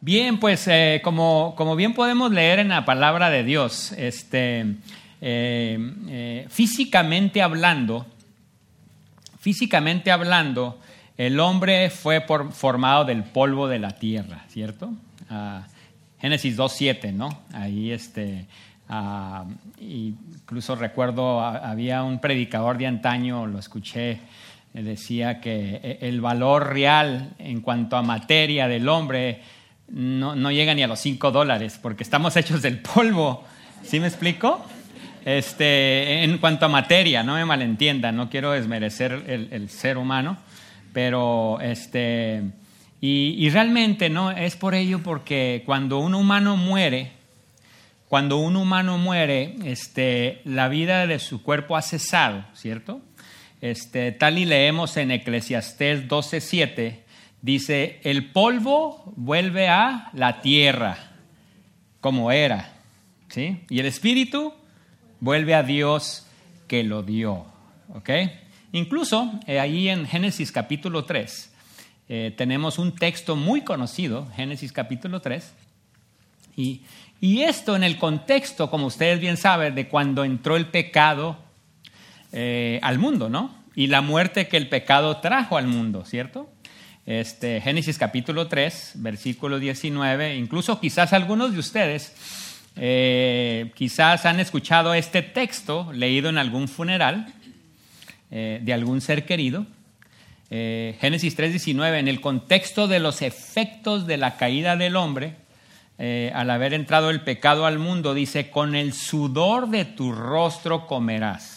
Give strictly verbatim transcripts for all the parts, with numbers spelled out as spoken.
Bien, pues eh, como, como bien podemos leer en la palabra de Dios, este, eh, eh, físicamente hablando, físicamente hablando, el hombre fue por, formado del polvo de la tierra, ¿cierto? Uh, Génesis dos siete, ¿no? Ahí, este, uh, incluso recuerdo, había un predicador de antaño, lo escuché, decía que el valor real en cuanto a materia del hombre no, no llega ni a los cinco dólares, porque estamos hechos del polvo. ¿Sí me explico? Este, en cuanto a materia, no me malentiendan, no quiero desmerecer el, el ser humano, pero este, y, y realmente no es por ello, porque cuando un humano muere, cuando un humano muere, este, la vida de su cuerpo ha cesado, ¿cierto? Este, tal y leemos en Eclesiastés doce siete, dice, el polvo vuelve a la tierra como era, ¿sí? Y el espíritu vuelve a Dios que lo dio, ¿ok? Incluso eh, ahí en Génesis capítulo tres eh, tenemos un texto muy conocido, Génesis capítulo tres, y, y esto en el contexto, como ustedes bien saben, de cuando entró el pecado Eh, al mundo, ¿no? Y la muerte que el pecado trajo al mundo, ¿cierto? Este, Génesis capítulo tres, versículo diecinueve, incluso quizás algunos de ustedes eh, quizás han escuchado este texto leído en algún funeral eh, de algún ser querido. Eh, Génesis tres diecinueve, en el contexto de los efectos de la caída del hombre, eh, al haber entrado el pecado al mundo, dice, con el sudor de tu rostro comerás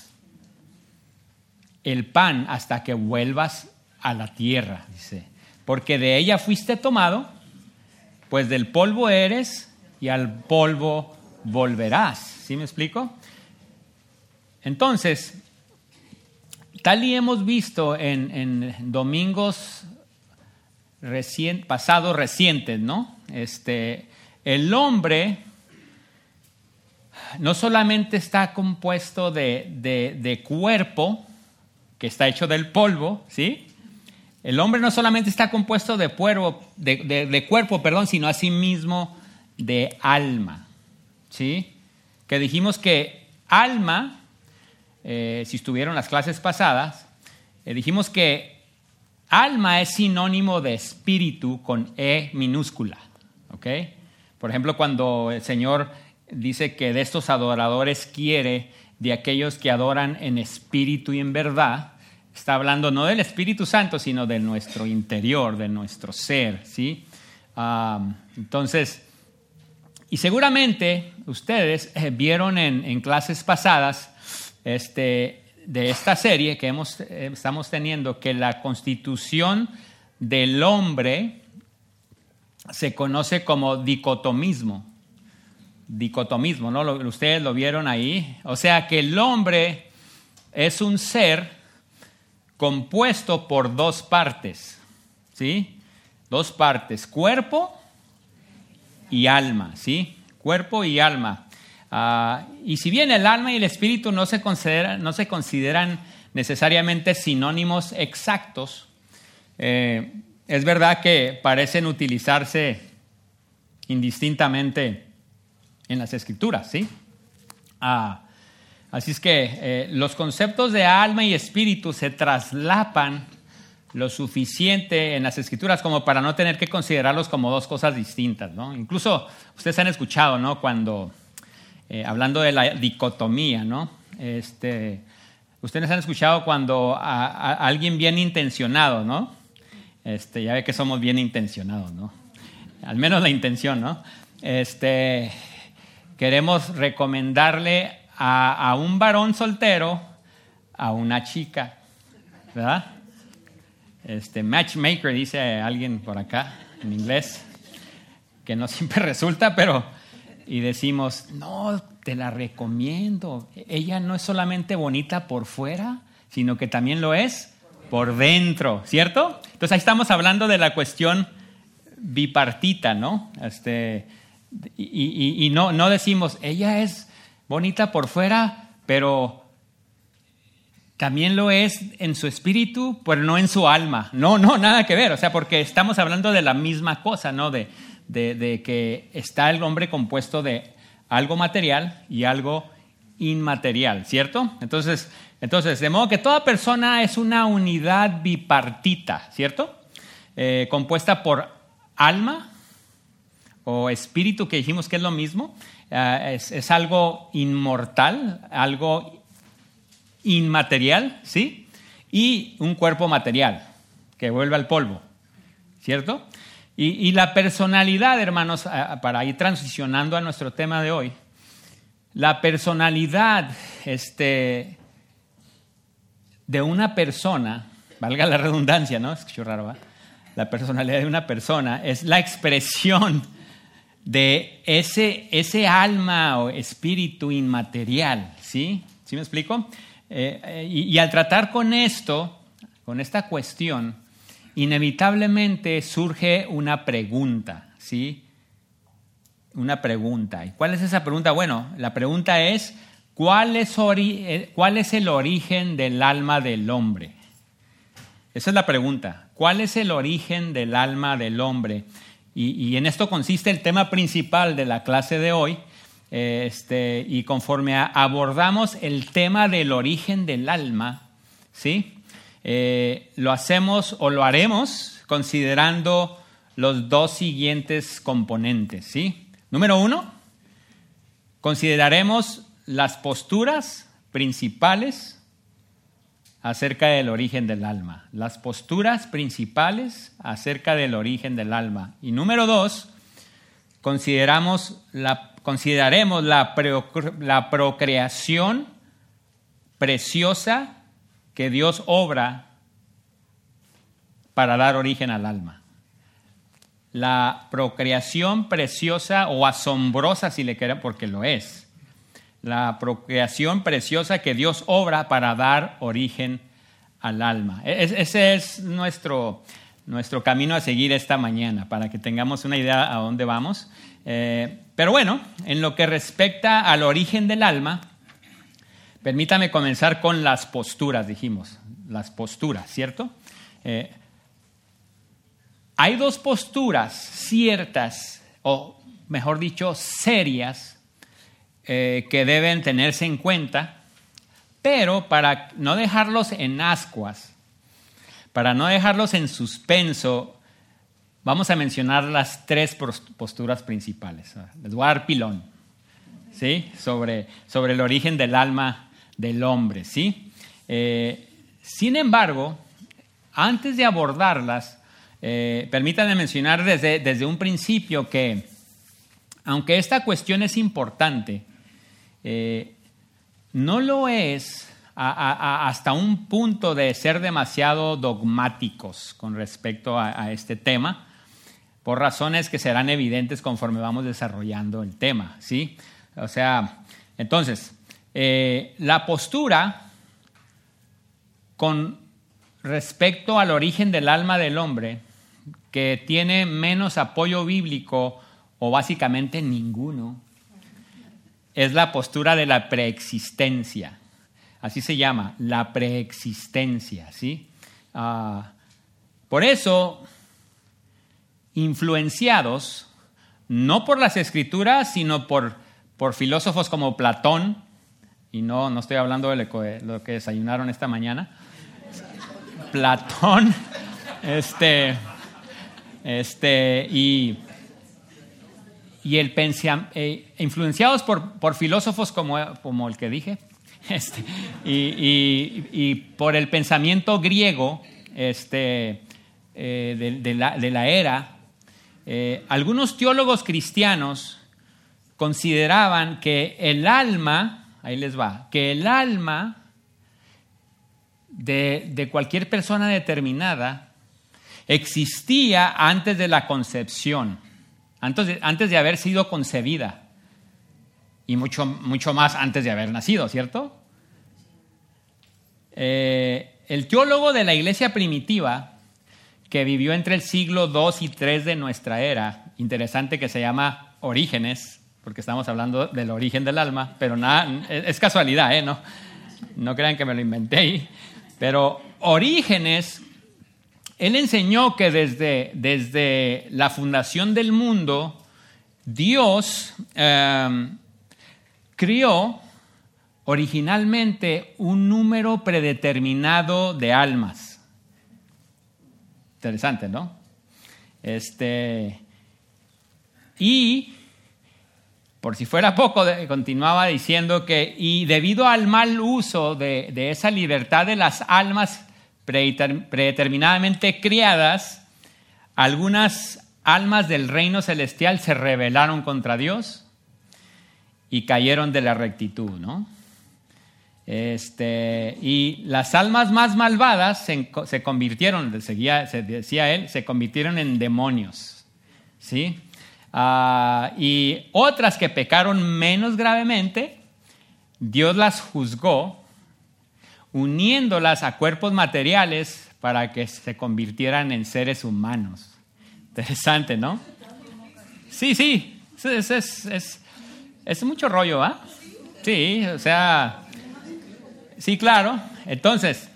el pan hasta que vuelvas a la tierra, dice, porque de ella fuiste tomado, pues del polvo eres y al polvo volverás. ¿Sí me explico? Entonces, tal y hemos visto en, en domingos recien, pasados recientes, ¿no? Este, el hombre no solamente está compuesto de, de, de cuerpo, que está hecho del polvo, ¿sí? El hombre no solamente está compuesto de, puervo, de, de, de cuerpo, perdón, sino asimismo de alma, ¿sí? Que dijimos que alma, eh, si estuvieron las clases pasadas, eh, dijimos que alma es sinónimo de espíritu con E minúscula, ¿ok? Por ejemplo, cuando el Señor dice que de estos adoradores quiere de aquellos que adoran en espíritu y en verdad, está hablando no del Espíritu Santo, sino de nuestro interior, de nuestro ser, ¿sí? Um, entonces, y seguramente ustedes eh, vieron en, en clases pasadas este, de esta serie que hemos, eh, estamos teniendo, que la constitución del hombre se conoce como dicotomismo. Dicotomismo, ¿no? Lo, ustedes lo vieron ahí. O sea que el hombre es un ser compuesto por dos partes, ¿sí? Dos partes, cuerpo y alma, ¿sí? Cuerpo y alma. Uh, y si bien el alma y el espíritu no se consideran, no se consideran necesariamente sinónimos exactos, eh, es verdad que parecen utilizarse indistintamente en las escrituras, ¿sí? Ah, así es que eh, los conceptos de alma y espíritu se traslapan lo suficiente en las escrituras como para no tener que considerarlos como dos cosas distintas, ¿no? Incluso ustedes han escuchado, ¿no? Cuando, eh, hablando de la dicotomía, ¿no? Este, ustedes han escuchado cuando a, a alguien bien intencionado, ¿no? Este, ya ve que somos bien intencionados, ¿no? Al menos la intención, ¿no? Este... Queremos recomendarle a, a un varón soltero a una chica, ¿verdad? Este matchmaker, dice alguien por acá en inglés, que no siempre resulta, pero y decimos, no, te la recomiendo. Ella no es solamente bonita por fuera, sino que también lo es por dentro, ¿cierto? Entonces ahí estamos hablando de la cuestión bipartita, ¿no? Este... Y, y, y no, no decimos, ella es bonita por fuera, pero también lo es en su espíritu, pero no en su alma. No, no, nada que ver. O sea, porque estamos hablando de la misma cosa, ¿no? De, de, de que está el hombre compuesto de algo material y algo inmaterial, ¿cierto? Entonces, entonces de modo que toda persona es una unidad bipartita, ¿cierto? Eh, compuesta por alma o espíritu, que dijimos que es lo mismo. Uh, es, es algo inmortal, algo inmaterial, ¿sí? Y un cuerpo material que vuelve al polvo, ¿cierto? Y, y la personalidad, hermanos, uh, para ir transicionando a nuestro tema de hoy, la personalidad este, de una persona, valga la redundancia, ¿no? Escucho raro, ¿va? La personalidad de una persona es la expresión de ese, ese alma o espíritu inmaterial, ¿sí? ¿Sí me explico? Eh, eh, y, y al tratar con esto, con esta cuestión, inevitablemente surge una pregunta, ¿sí? Una pregunta. ¿Y cuál es esa pregunta? Bueno, la pregunta es, ¿cuál es, ori- ¿cuál es el origen del alma del hombre? Esa es la pregunta. ¿Cuál es el origen del alma del hombre? Y, y en esto consiste el tema principal de la clase de hoy. Eh, este, y conforme a, abordamos el tema del origen del alma, ¿sí? Eh, lo hacemos o lo haremos considerando los dos siguientes componentes, ¿sí? Número uno, consideraremos las posturas principales acerca del origen del alma. Las posturas principales acerca del origen del alma. Y número dos, consideramos la, consideraremos la, pro, la procreación preciosa que Dios obra para dar origen al alma. La procreación preciosa o asombrosa, si le quieren, porque lo es. La procreación preciosa que Dios obra para dar origen al alma. Ese es nuestro, nuestro camino a seguir esta mañana, para que tengamos una idea a dónde vamos. Eh, pero bueno, en lo que respecta al origen del alma, permítame comenzar con las posturas, dijimos. Las posturas, ¿cierto? Eh, hay dos posturas ciertas, o mejor dicho, serias, Eh, que deben tenerse en cuenta, pero para no dejarlos en ascuas, para no dejarlos en suspenso, vamos a mencionar las tres posturas principales. Les voy a dar pilón, ¿sí? Sobre, sobre el origen del alma del hombre, ¿sí? Eh, sin embargo, antes de abordarlas, eh, permítanme mencionar desde, desde un principio que, aunque esta cuestión es importante, Eh, no lo es a, a, hasta un punto de ser demasiado dogmáticos con respecto a, a este tema, por razones que serán evidentes conforme vamos desarrollando el tema, ¿sí? O sea, entonces, eh, la postura con respecto al origen del alma del hombre, que tiene menos apoyo bíblico o básicamente ninguno, es la postura de la preexistencia. Así se llama, la preexistencia, ¿sí? Uh, por eso, influenciados, no por las Escrituras, sino por, por filósofos como Platón, y no, no estoy hablando de lo que desayunaron esta mañana, Platón, este, este, y... Y el pensa, eh, influenciados por, por filósofos como, como el que dije, este, y, y, y por el pensamiento griego este, eh, de, de, la, de la era, eh, algunos teólogos cristianos consideraban que el alma, ahí les va, que el alma de, de cualquier persona determinada existía antes de la concepción. Antes de, antes de haber sido concebida y mucho, mucho más antes de haber nacido, ¿cierto? Eh, el teólogo de la iglesia primitiva que vivió entre el siglo dos y tres de nuestra era, interesante, que se llama Orígenes, porque estamos hablando del origen del alma, pero nada, es casualidad, ¿eh? No, no crean que me lo inventé, pero Orígenes él enseñó que desde, desde la fundación del mundo, Dios eh, crió originalmente un número predeterminado de almas. Interesante, ¿no? Este, y, por si fuera poco, continuaba diciendo que, y debido al mal uso de, de esa libertad de las almas predeterminadamente criadas, algunas almas del reino celestial se rebelaron contra Dios y cayeron de la rectitud, ¿no? Este, y las almas más malvadas se, se convirtieron, seguía, se decía él, se convirtieron en demonios, ¿sí? Uh, y otras que pecaron menos gravemente, Dios las juzgó, uniéndolas a cuerpos materiales para que se convirtieran en seres humanos. Interesante, ¿no? Sí, sí, es, es, es, es mucho rollo, ¿ah? ¿eh? Sí, o sea, sí, claro. Entonces,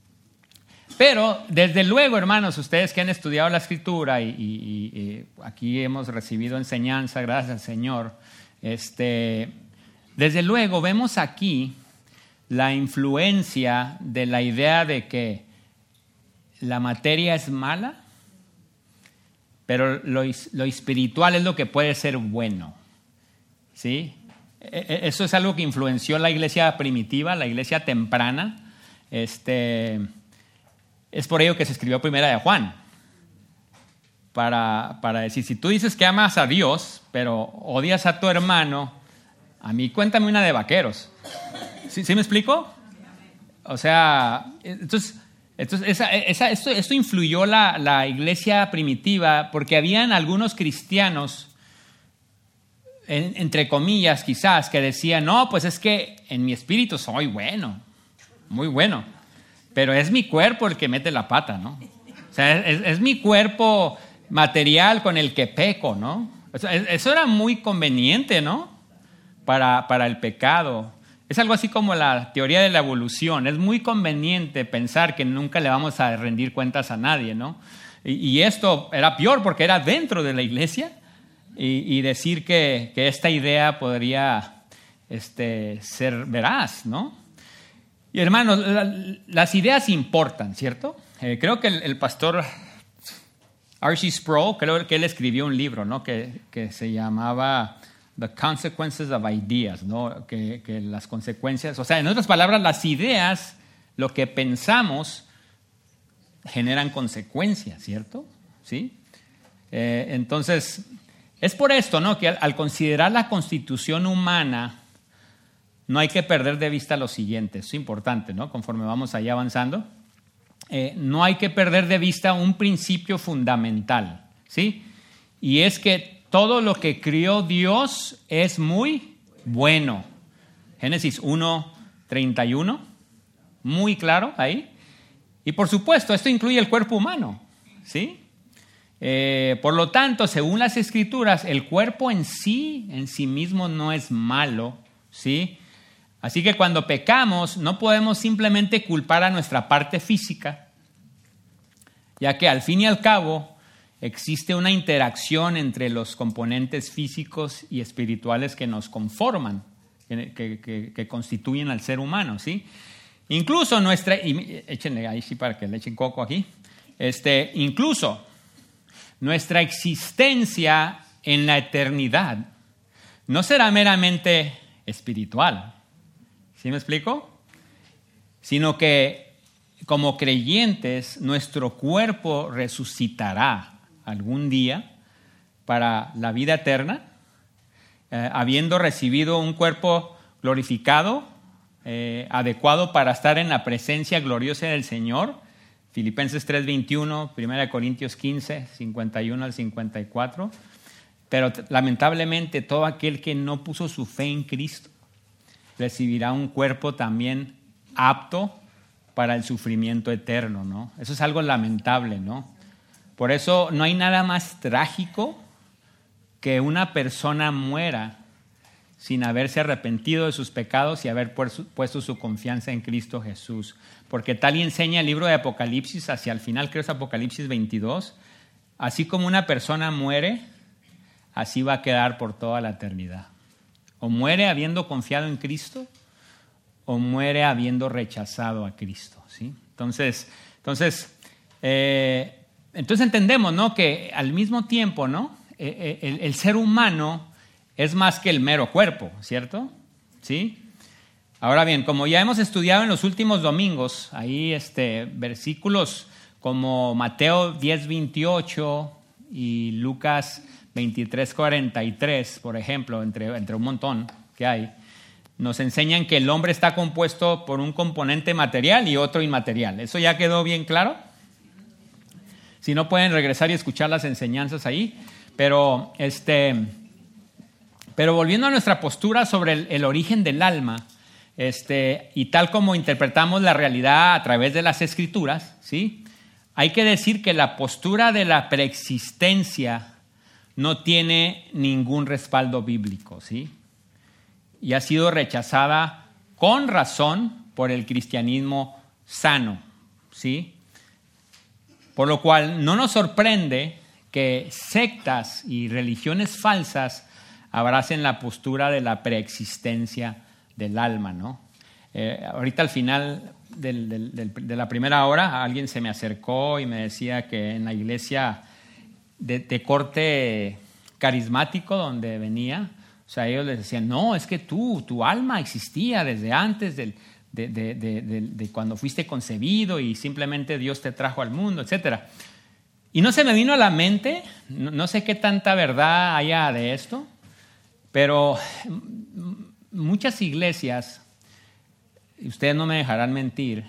pero desde luego, hermanos, ustedes que han estudiado la Escritura y, y, y aquí hemos recibido enseñanza, gracias al Señor, este, desde luego vemos aquí la influencia de la idea de que la materia es mala, pero lo, lo espiritual es lo que puede ser bueno, ¿sí? Eso es algo que influenció la iglesia primitiva, la iglesia temprana. Este, es por ello que se escribió Primera de Juan, para, para decir, si tú dices que amas a Dios, pero odias a tu hermano, a mí cuéntame una de vaqueros. ¿Sí, ¿sí me explico? O sea, entonces, entonces esa, esa, esto, esto influyó la, la iglesia primitiva porque habían algunos cristianos, en, entre comillas quizás, que decían, no, pues es que en mi espíritu soy bueno, muy bueno, pero es mi cuerpo el que mete la pata, ¿no? O sea, es, es mi cuerpo material con el que peco, ¿no? Eso, eso era muy conveniente, ¿no? Para, para el pecado. Es algo así como la teoría de la evolución. Es muy conveniente pensar que nunca le vamos a rendir cuentas a nadie, ¿no? Y, y esto era peor porque era dentro de la iglesia y, y decir que, que esta idea podría este, ser veraz, ¿no? Y hermanos, la, las ideas importan, ¿cierto? Eh, creo que el, el pastor R C Sproul, creo que él escribió un libro, ¿no? Que, que se llamaba The Consequences of Ideas, ¿no? Que, que las consecuencias, o sea, en otras palabras, las ideas, lo que pensamos, generan consecuencias, ¿cierto? ¿Sí? Eh, entonces, es por esto, ¿no? Que al, al considerar la constitución humana, no hay que perder de vista lo siguiente, es importante, ¿no? Conforme vamos allá avanzando, eh, no hay que perder de vista un principio fundamental, ¿sí? Y es que todo lo que crió Dios es muy bueno. Génesis uno, treinta y uno, muy claro ahí. Y por supuesto, esto incluye el cuerpo humano, ¿sí? Eh, por lo tanto, según las Escrituras, el cuerpo en sí, en sí mismo no es malo, ¿sí? Así que cuando pecamos, no podemos simplemente culpar a nuestra parte física, ya que al fin y al cabo existe una interacción entre los componentes físicos y espirituales que nos conforman, que, que, que constituyen al ser humano, ¿sí? Incluso nuestra, y échenle ahí sí para que le echen coco aquí, este, incluso nuestra existencia en la eternidad no será meramente espiritual, ¿sí me explico? Sino que como creyentes nuestro cuerpo resucitará algún día para la vida eterna, eh, habiendo recibido un cuerpo glorificado, eh, adecuado para estar en la presencia gloriosa del Señor. Filipenses tres veintiuno, primera Corintios quince, cincuenta y uno al cincuenta y cuatro. Pero lamentablemente todo aquel que no puso su fe en Cristo recibirá un cuerpo también apto para el sufrimiento eterno, ¿no? Eso es algo lamentable, ¿no? Por eso no hay nada más trágico que una persona muera sin haberse arrepentido de sus pecados y haber puesto su confianza en Cristo Jesús. Porque tal y enseña el libro de Apocalipsis, hacia el final, creo que es Apocalipsis veintidós, así como una persona muere, así va a quedar por toda la eternidad. O muere habiendo confiado en Cristo, o muere habiendo rechazado a Cristo, ¿sí? Entonces, entonces, eh, entonces entendemos, ¿no?, que al mismo tiempo, ¿no?, el, el, el ser humano es más que el mero cuerpo, ¿cierto? ¿Sí? Ahora bien, como ya hemos estudiado en los últimos domingos, ahí este, versículos como Mateo diez veintiocho y Lucas veintitrés cuarenta y tres, por ejemplo, entre, entre un montón que hay, nos enseñan que el hombre está compuesto por un componente material y otro inmaterial. ¿Eso ya quedó bien claro? Si no, pueden regresar y escuchar las enseñanzas ahí. Pero, este, pero volviendo a nuestra postura sobre el, el origen del alma, este, y tal como interpretamos la realidad a través de las Escrituras, ¿sí?, hay que decir que la postura de la preexistencia no tiene ningún respaldo bíblico, ¿sí?, y ha sido rechazada con razón por el cristianismo sano, ¿sí? Por lo cual no nos sorprende que sectas y religiones falsas abracen la postura de la preexistencia del alma, ¿no? Eh, ahorita al final del, del, del, de la primera hora alguien se me acercó y me decía que en la iglesia de, de corte carismático donde venía, o sea, ellos les decían, no, es que tú, tu alma existía desde antes del, de, de, de, de, de cuando fuiste concebido y simplemente Dios te trajo al mundo, etcétera. Y no se me vino a la mente, no, no sé qué tanta verdad haya de esto, pero muchas iglesias, y ustedes no me dejarán mentir,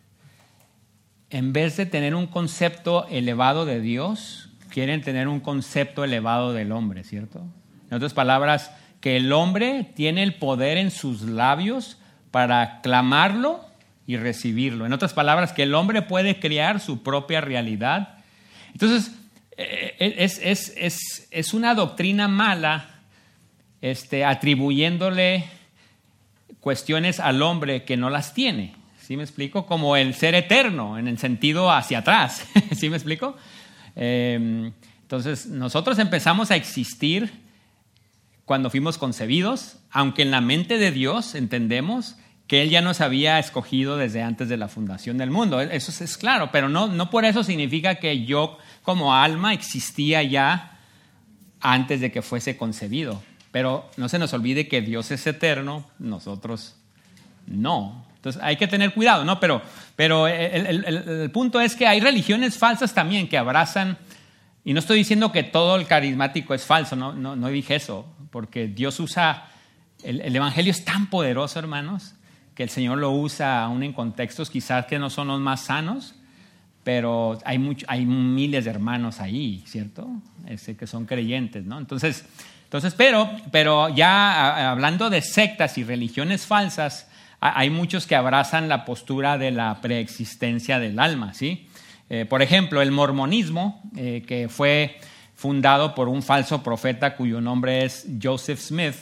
en vez de tener un concepto elevado de Dios, quieren tener un concepto elevado del hombre, ¿cierto? En otras palabras, que el hombre tiene el poder en sus labios para clamarlo y recibirlo. En otras palabras, que el hombre puede crear su propia realidad. Entonces, es, es, es, es una doctrina mala, este, atribuyéndole cuestiones al hombre que no las tiene. ¿Sí me explico? Como el ser eterno, en el sentido hacia atrás. ¿Sí me explico? Eh, entonces, nosotros empezamos a existir cuando fuimos concebidos, aunque en la mente de Dios entendemos que Él ya nos había escogido desde antes de la fundación del mundo. Eso es claro, pero no, no por eso significa que yo como alma existía ya antes de que fuese concebido. Pero no se nos olvide que Dios es eterno, nosotros no. Entonces hay que tener cuidado, ¿no? Pero, pero el, el, el, el punto es que hay religiones falsas también que abrazan, y no estoy diciendo que todo el carismático es falso, no, no, no dije eso, porque Dios usa, el, el evangelio es tan poderoso, hermanos, que el Señor lo usa aún en contextos quizás que no son los más sanos, pero hay, mucho, hay miles de hermanos ahí, ¿cierto? Este, que son creyentes, ¿no? Entonces, entonces pero, pero ya hablando de sectas y religiones falsas, hay muchos que abrazan la postura de la preexistencia del alma, ¿sí? Eh, por ejemplo, el mormonismo, eh, que fue fundado por un falso profeta cuyo nombre es Joseph Smith.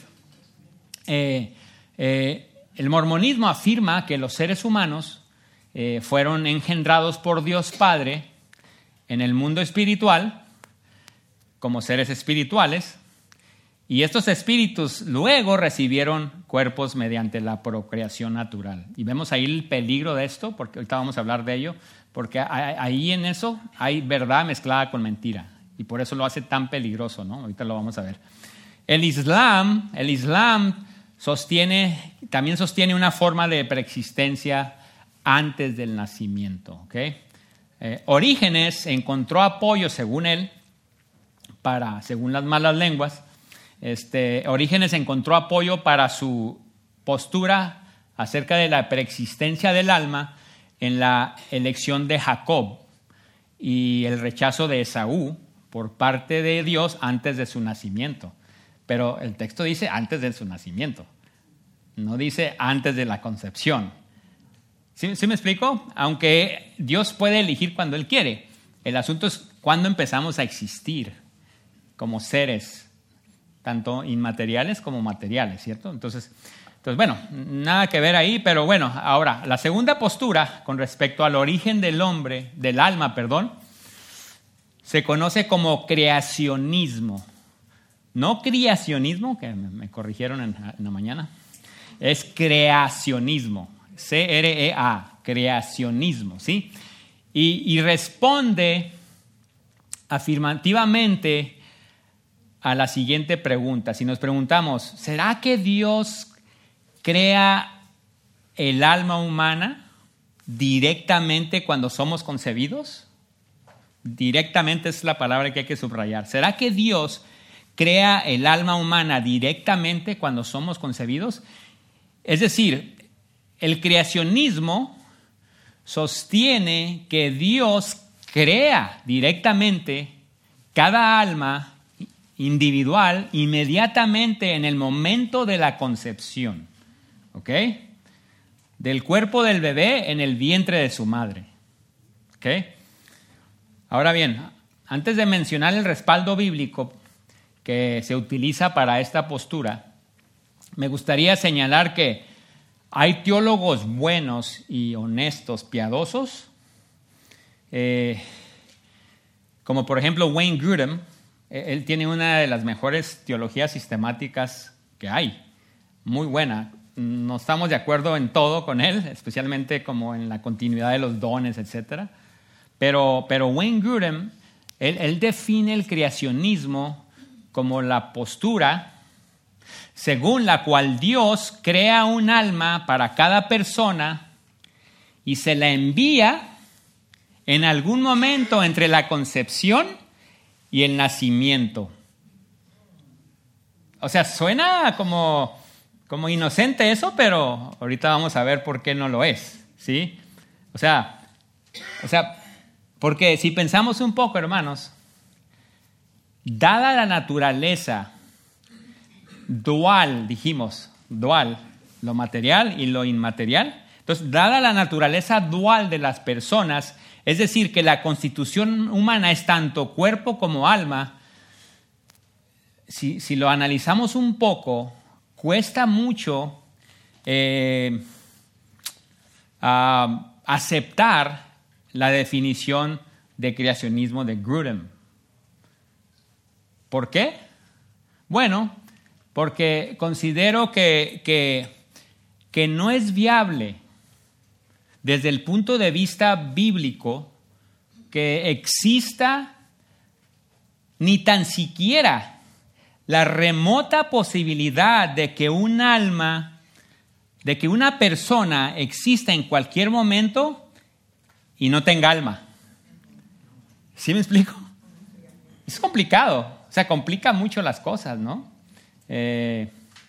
Eh, eh, el mormonismo afirma que los seres humanos eh, fueron engendrados por Dios Padre en el mundo espiritual como seres espirituales, y estos espíritus luego recibieron cuerpos mediante la procreación natural. Y vemos ahí el peligro de esto, porque ahorita vamos a hablar de ello, porque ahí en eso hay verdad mezclada con mentira. Y por eso lo hace tan peligroso, ¿no? Ahorita lo vamos a ver. El Islam, el Islam sostiene, también sostiene una forma de preexistencia antes del nacimiento, ¿ok? Eh, Orígenes encontró apoyo, según él, para, según las malas lenguas, Este, Orígenes encontró apoyo para su postura acerca de la preexistencia del alma en la elección de Jacob y el rechazo de Esaú por parte de Dios antes de su nacimiento. Pero el texto dice antes de su nacimiento, no dice antes de la concepción. ¿Sí, ¿sí me explico? Aunque Dios puede elegir cuando Él quiere, el asunto es cuándo empezamos a existir como seres tanto inmateriales como materiales, ¿cierto? Entonces, entonces, bueno, nada que ver ahí, pero bueno, ahora, la segunda postura con respecto al origen del hombre, del alma, perdón, se conoce como creacionismo. No creacionismo, que me, me corrigieron en, en la mañana, es creacionismo, C R E A, creacionismo, ¿sí? Y, y responde afirmativamente a la siguiente pregunta. Si nos preguntamos, ¿será que Dios crea el alma humana directamente cuando somos concebidos? Directamente es la palabra que hay que subrayar. ¿Será que Dios crea el alma humana directamente cuando somos concebidos? Es decir, el creacionismo sostiene que Dios crea directamente cada alma individual inmediatamente en el momento de la concepción. ¿Ok? Del cuerpo del bebé en el vientre de su madre. ¿Ok? Ahora bien, antes de mencionar el respaldo bíblico que se utiliza para esta postura, me gustaría señalar que hay teólogos buenos y honestos, piadosos, eh, como por ejemplo Wayne Grudem. Él tiene una de las mejores teologías sistemáticas que hay, muy buena. No estamos de acuerdo en todo con él, especialmente como en la continuidad de los dones, etcétera. Pero, pero Wayne Grudem, él, él define el creacionismo como la postura según la cual Dios crea un alma para cada persona y se la envía en algún momento entre la concepción y el nacimiento. O sea, suena como, como inocente eso, pero ahorita vamos a ver por qué no lo es, ¿sí? O sea, o sea, porque si pensamos un poco, hermanos, dada la naturaleza dual, dijimos, dual, lo material y lo inmaterial, entonces, dada la naturaleza dual de las personas, es decir, que la constitución humana es tanto cuerpo como alma, si, si lo analizamos un poco, cuesta mucho eh, uh, aceptar la definición de creacionismo de Grudem. ¿Por qué? Bueno, porque considero que, que, que no es viable desde el punto de vista bíblico que exista ni tan siquiera la remota posibilidad de que un alma, de que una persona exista en cualquier momento y no tenga alma. ¿Sí me explico? Es complicado, o sea, complica mucho las cosas, ¿no? Eh,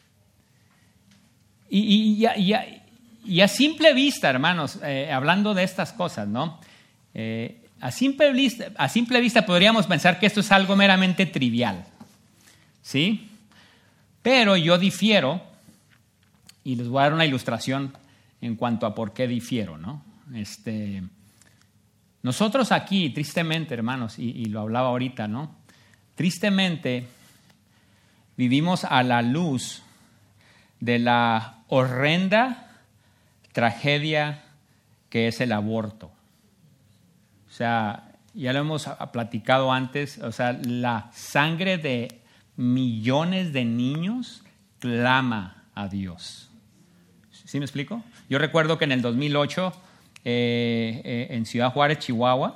y, y, y, y, y a simple vista, hermanos, eh, hablando de estas cosas, ¿no? Eh, a, simple vista, a simple vista podríamos pensar que esto es algo meramente trivial, ¿sí? Pero yo difiero, y les voy a dar una ilustración en cuanto a por qué difiero, ¿no? Este, nosotros aquí, tristemente, hermanos, y, y lo hablaba ahorita, ¿no? Tristemente, vivimos a la luz de la horrenda tragedia que es el aborto. O sea, ya lo hemos platicado antes, o sea, la sangre de millones de niños clama a Dios. ¿Sí me explico? Yo recuerdo que en el dos mil ocho, eh, eh, en Ciudad Juárez, Chihuahua,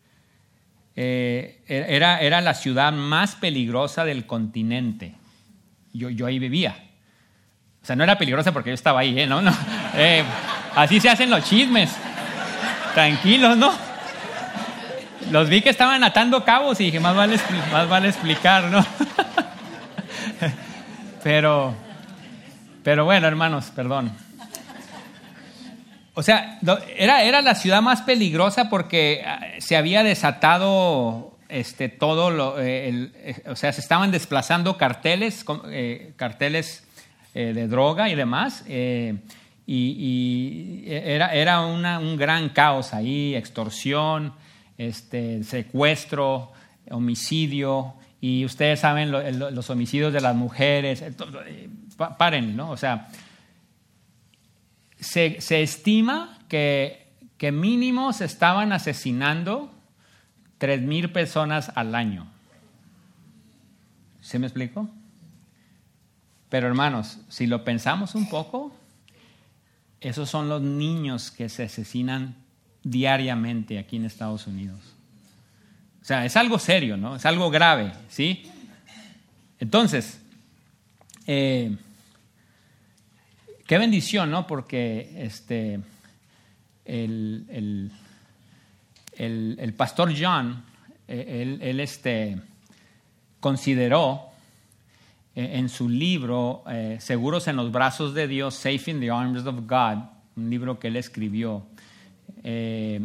eh, era, era la ciudad más peligrosa del continente. Yo, yo ahí vivía. O sea, no era peligrosa porque yo estaba ahí, ¿eh? No, no. Eh, así se hacen los chismes. Tranquilos, ¿no? Los vi que estaban atando cabos y dije, más vale, más vale explicar, ¿no? Pero, pero bueno, hermanos, perdón. O sea, era, era la ciudad más peligrosa porque se había desatado este, todo lo... Eh, el, eh, o sea, se estaban desplazando carteles, eh, carteles eh, de droga y demás. Eh, y, y era, era una, un gran caos ahí, extorsión, este, secuestro, homicidio y ustedes saben lo, lo, los homicidios de las mujeres, paren, ¿no? O sea, se, se estima que, que mínimo se estaban asesinando tres mil personas al año. ¿Sí me explico? Pero hermanos, si lo pensamos un poco, esos son los niños que se asesinan diariamente aquí en Estados Unidos. O sea, es algo serio, ¿no? Es algo grave, ¿sí? Entonces, eh, qué bendición, ¿no? Porque este, el, el, el, el pastor John, él, él este, consideró en su libro, eh, Seguros en los brazos de Dios, Safe in the Arms of God, un libro que él escribió, eh,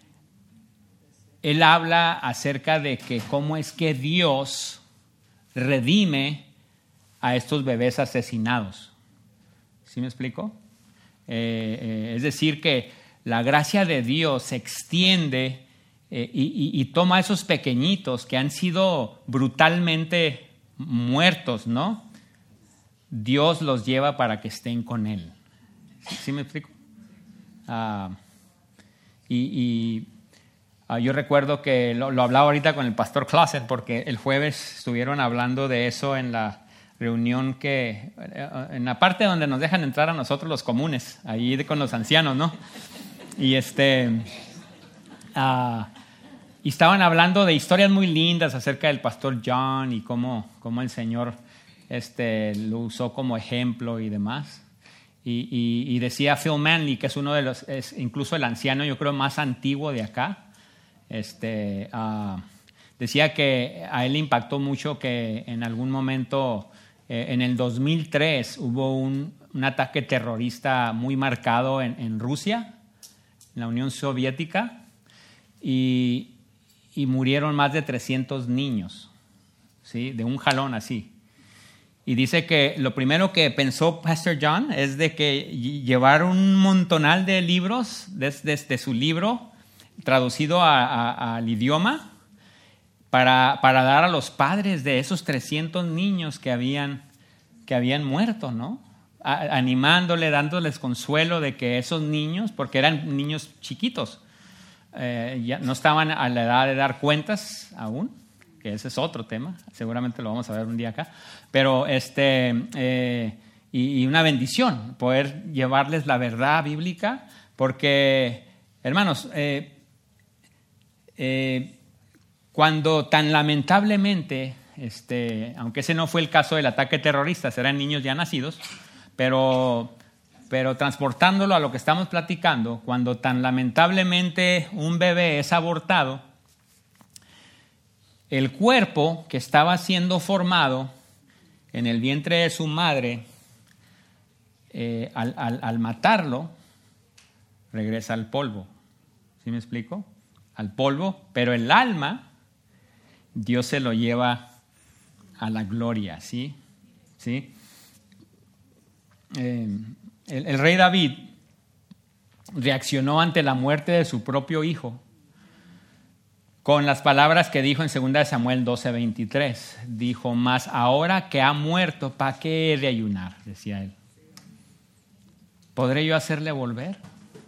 él habla acerca de que cómo es que Dios redime a estos bebés asesinados. ¿Sí me explico? Eh, eh, es decir, que la gracia de Dios se extiende eh, y, y, y toma a esos pequeñitos que han sido brutalmente muertos, ¿no? Dios los lleva para que estén con Él. ¿Sí, sí me explico? Uh, y y uh, yo recuerdo que lo, lo hablaba ahorita con el pastor Clausen, porque el jueves estuvieron hablando de eso en la reunión que, en la parte donde nos dejan entrar a nosotros los comunes, ahí con los ancianos, ¿no? Y este... Uh, Y estaban hablando de historias muy lindas acerca del pastor John y cómo, cómo el Señor este, lo usó como ejemplo y demás. Y, y, y decía Phil Manley, que es uno de los, es incluso el anciano, yo creo, más antiguo de acá. Este, uh, decía que a él le impactó mucho que en algún momento, eh, en el dos mil tres, hubo un, un ataque terrorista muy marcado en, en Rusia, en la Unión Soviética, y y murieron más de trescientos niños, ¿sí? De un jalón así. Y dice que lo primero que pensó Pastor John es de que llevar un montonal de libros, desde de, de su libro, traducido a, a, al idioma, para, para dar a los padres de esos trescientos niños que habían, que habían muerto, ¿no? A, animándole, dándoles consuelo de que esos niños, porque eran niños chiquitos, Eh, ya no estaban a la edad de dar cuentas aún, que ese es otro tema, seguramente lo vamos a ver un día acá, pero este, eh, y, y una bendición poder llevarles la verdad bíblica, porque, hermanos, eh, eh, cuando tan lamentablemente, este, aunque ese no fue el caso del ataque terrorista, eran niños ya nacidos, pero... Pero transportándolo a lo que estamos platicando, cuando tan lamentablemente un bebé es abortado, el cuerpo que estaba siendo formado en el vientre de su madre, eh, al, al, al matarlo, regresa al polvo. ¿Sí me explico? Al polvo, pero el alma, Dios se lo lleva a la gloria, ¿sí? ¿Sí? Eh, El, el rey David reaccionó ante la muerte de su propio hijo con las palabras que dijo en segunda de Samuel doce veintitrés. Dijo, mas ahora que ha muerto, ¿para qué he de ayunar? Decía él. ¿Podré yo hacerle volver?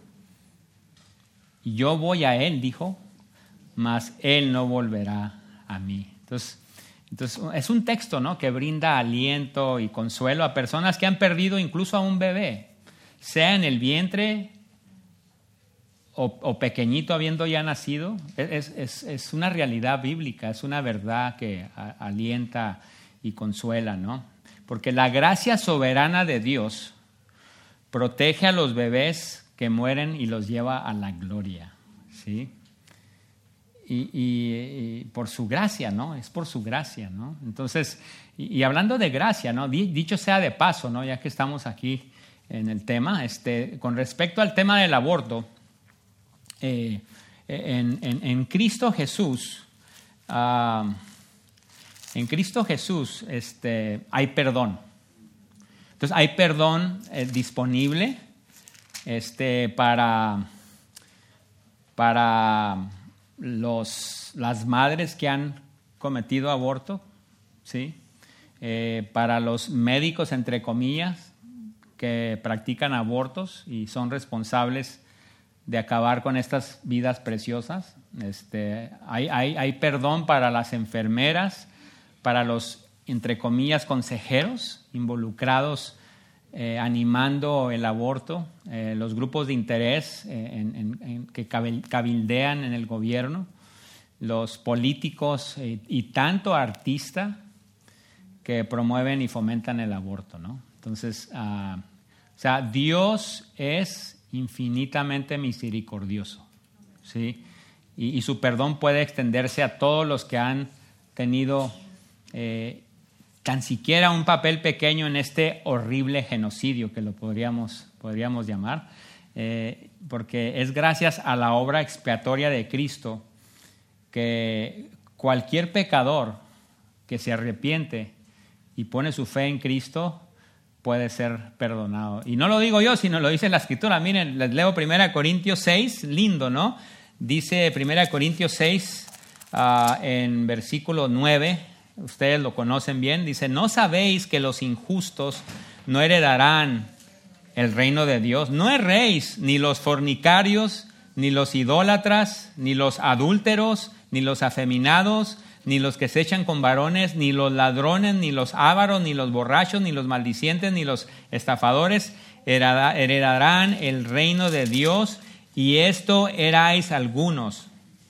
Y yo voy a él, dijo, mas él no volverá a mí. Entonces, entonces es un texto, ¿no?, que brinda aliento y consuelo a personas que han perdido incluso a un bebé, sea en el vientre o, o pequeñito habiendo ya nacido. Es, es, es una realidad bíblica, es una verdad que a, alienta y consuela, ¿no? Porque la gracia soberana de Dios protege a los bebés que mueren y los lleva a la gloria, ¿sí? Y, y, y por su gracia, ¿no? Es por su gracia, ¿no? Entonces, y, y hablando de gracia, ¿no? Dicho sea de paso, ¿no? Ya que estamos aquí en el tema, este, con respecto al tema del aborto, eh, en, en, en Cristo Jesús, uh, en Cristo Jesús este, hay perdón. Entonces, hay perdón eh, disponible este, para, para los, las madres que han cometido aborto, ¿sí? Eh, para los médicos, entre comillas, que practican abortos y son responsables de acabar con estas vidas preciosas. Este, hay, hay, hay perdón para las enfermeras, para los, entre comillas, consejeros involucrados eh, animando el aborto, eh, los grupos de interés eh, en, en, en, que cabildean en el gobierno, los políticos eh, y tanto artistas que promueven y fomentan el aborto, ¿no? Entonces, uh, o sea, Dios es infinitamente misericordioso, ¿sí? Y, y su perdón puede extenderse a todos los que han tenido eh, tan siquiera un papel pequeño en este horrible genocidio, que lo podríamos, podríamos llamar, eh, porque es gracias a la obra expiatoria de Cristo que cualquier pecador que se arrepiente y pone su fe en Cristo puede ser perdonado. Y no lo digo yo, sino lo dice la Escritura. Miren, les leo primera Corintios seis, lindo, ¿no? Dice primera Corintios seis uh, en versículo nueve, ustedes lo conocen bien, dice: ¿no sabéis que los injustos no heredarán el reino de Dios? No erréis, ni los fornicarios, ni los idólatras, ni los adúlteros, ni los afeminados, ni los que se echan con varones, ni los ladrones, ni los ávaros, ni los borrachos, ni los maldicientes, ni los estafadores heredarán el reino de Dios. Y esto erais algunos.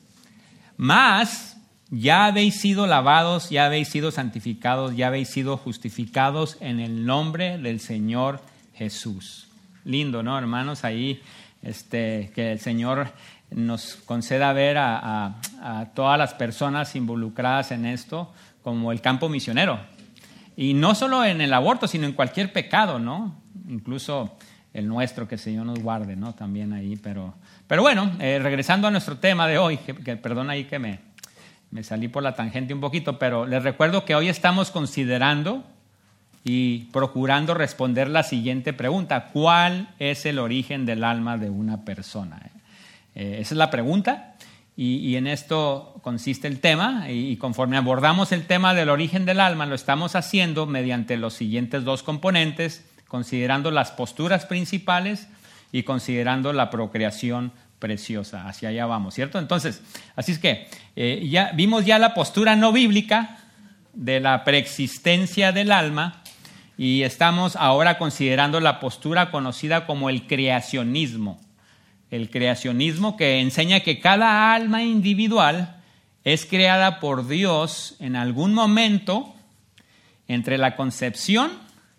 Mas ya habéis sido lavados, ya habéis sido santificados, ya habéis sido justificados en el nombre del Señor Jesús. Lindo, ¿no, hermanos? Ahí este, que el Señor nos conceda ver a, a, a todas las personas involucradas en esto como el campo misionero. Y no solo en el aborto, sino en cualquier pecado, ¿no? Incluso el nuestro, que el Señor nos guarde, ¿no? También ahí. Pero, pero bueno, eh, regresando a nuestro tema de hoy, que, que perdón ahí que me, me salí por la tangente un poquito, pero les recuerdo que hoy estamos considerando y procurando responder la siguiente pregunta: ¿cuál es el origen del alma de una persona? Eh, esa es la pregunta, y, y en esto consiste el tema, y, y conforme abordamos el tema del origen del alma, lo estamos haciendo mediante los siguientes dos componentes, considerando las posturas principales y considerando la procreación preciosa. Hacia allá vamos, ¿cierto? Entonces, así es que eh, ya vimos ya la postura no bíblica de la preexistencia del alma, y estamos ahora considerando la postura conocida como el creacionismo. El creacionismo, que enseña que cada alma individual es creada por Dios en algún momento entre la concepción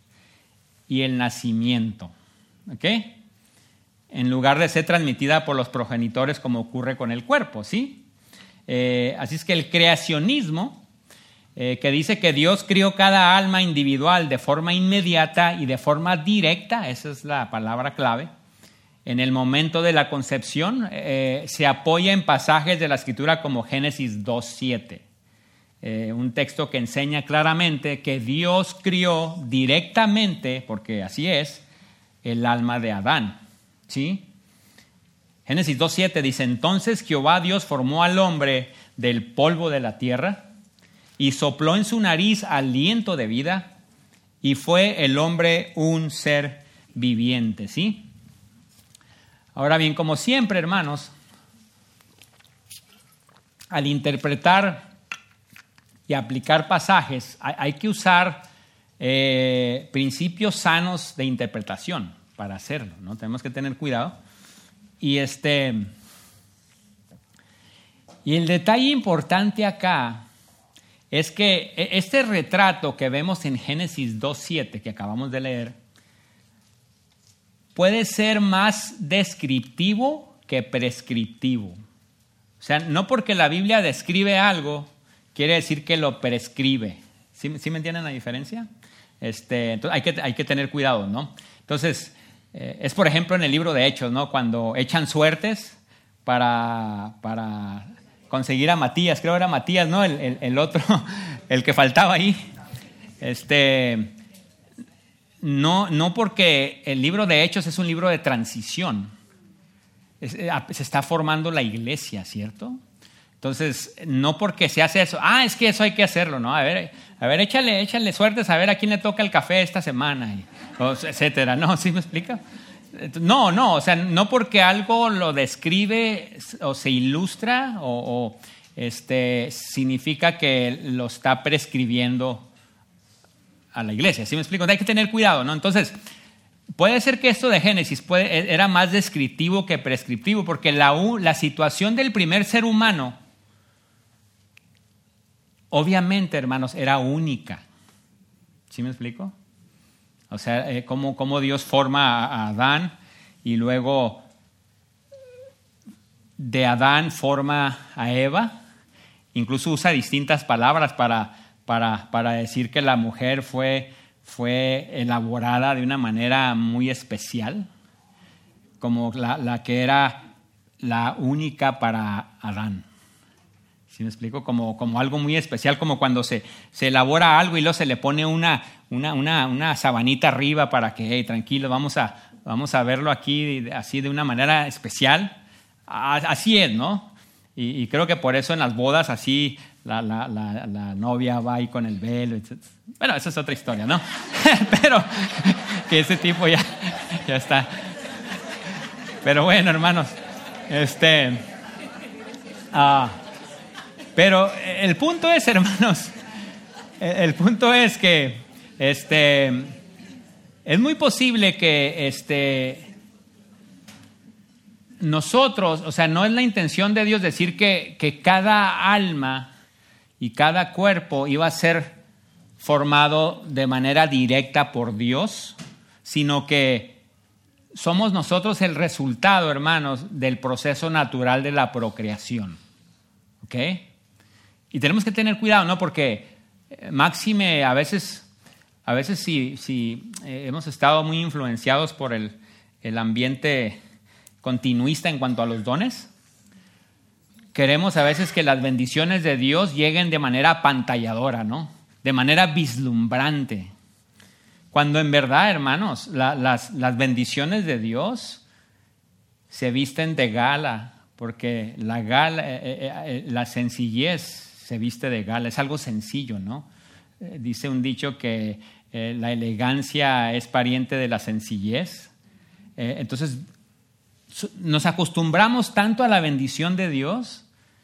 y el nacimiento, ¿ok? En lugar de ser transmitida por los progenitores como ocurre con el cuerpo, ¿sí? Eh, así es que el creacionismo, eh, que dice que Dios crió cada alma individual de forma inmediata y de forma directa, esa es la palabra clave, en el momento de la concepción, eh, se apoya en pasajes de la Escritura como Génesis dos siete. Eh, un texto que enseña claramente que Dios crió directamente, porque así es, el alma de Adán, ¿sí? Génesis dos siete dice: entonces Jehová Dios formó al hombre del polvo de la tierra y sopló en su nariz aliento de vida, y fue el hombre un ser viviente, ¿sí? Ahora bien, como siempre, hermanos, al interpretar y aplicar pasajes, hay, hay que usar eh, principios sanos de interpretación para hacerlo, ¿no? Tenemos que tener cuidado. Y, este, y el detalle importante acá es que este retrato que vemos en Génesis dos siete, que acabamos de leer, puede ser más descriptivo que prescriptivo. O sea, no porque la Biblia describe algo, quiere decir que lo prescribe. ¿Sí, ¿sí me entienden la diferencia? Este, entonces hay que, hay que tener cuidado, ¿no? Entonces, eh, es por ejemplo en el libro de Hechos, ¿no? Cuando echan suertes para, para conseguir a Matías, creo que era Matías, ¿no? El, el, el otro, el que faltaba ahí. Este... No, no porque el libro de Hechos es un libro de transición. Es, se está formando la iglesia, ¿cierto? Entonces, no porque se hace eso, ah, es que eso hay que hacerlo, ¿no? A ver, a ver, échale, échale suertes a ver a quién le toca el café esta semana, y, o, etcétera, ¿no? ¿Sí me explica? No, no, o sea, no porque algo lo describe o se ilustra o, o este, significa que lo está prescribiendo a la iglesia, ¿sí me explico? Hay que tener cuidado, ¿no? Entonces, puede ser que esto de Génesis puede, era más descriptivo que prescriptivo, porque la, la situación del primer ser humano, obviamente, hermanos, era única. ¿Sí me explico? O sea, eh, cómo, cómo Dios forma a, a Adán y luego de Adán forma a Eva. Incluso usa distintas palabras para, para, para decir que la mujer fue, fue elaborada de una manera muy especial, como la, la que era la única para Adán. ¿Sí me explico? Como, como algo muy especial, como cuando se, se elabora algo y luego se le pone una, una, una, una sabanita arriba para que, hey, tranquilo, vamos a, vamos a verlo aquí así de una manera especial. Así es, ¿no? Y, y creo que por eso en las bodas así la, la, la, la novia va ahí con el velo, etcétera. Bueno, esa es otra historia, ¿no? Pero que ese tipo ya, ya está. Pero bueno, hermanos, este... Uh, Pero el punto es, hermanos, el punto es que este, es muy posible que este, nosotros, o sea, no es la intención de Dios decir que, que cada alma y cada cuerpo iba a ser formado de manera directa por Dios, sino que somos nosotros el resultado, hermanos, del proceso natural de la procreación. ¿Ok? Y tenemos que tener cuidado, ¿no? Porque máxime, a veces, a veces si, si eh, hemos estado muy influenciados por el, el ambiente continuista en cuanto a los dones, queremos a veces que las bendiciones de Dios lleguen de manera apantalladora, ¿no? De manera vislumbrante. Cuando en verdad, hermanos, la, las, las bendiciones de Dios se visten de gala, porque la gala, eh, eh, la sencillez se viste de gala, es algo sencillo, ¿no? Eh, dice un dicho que eh, la elegancia es pariente de la sencillez. Eh, entonces, nos acostumbramos tanto a la bendición de Dios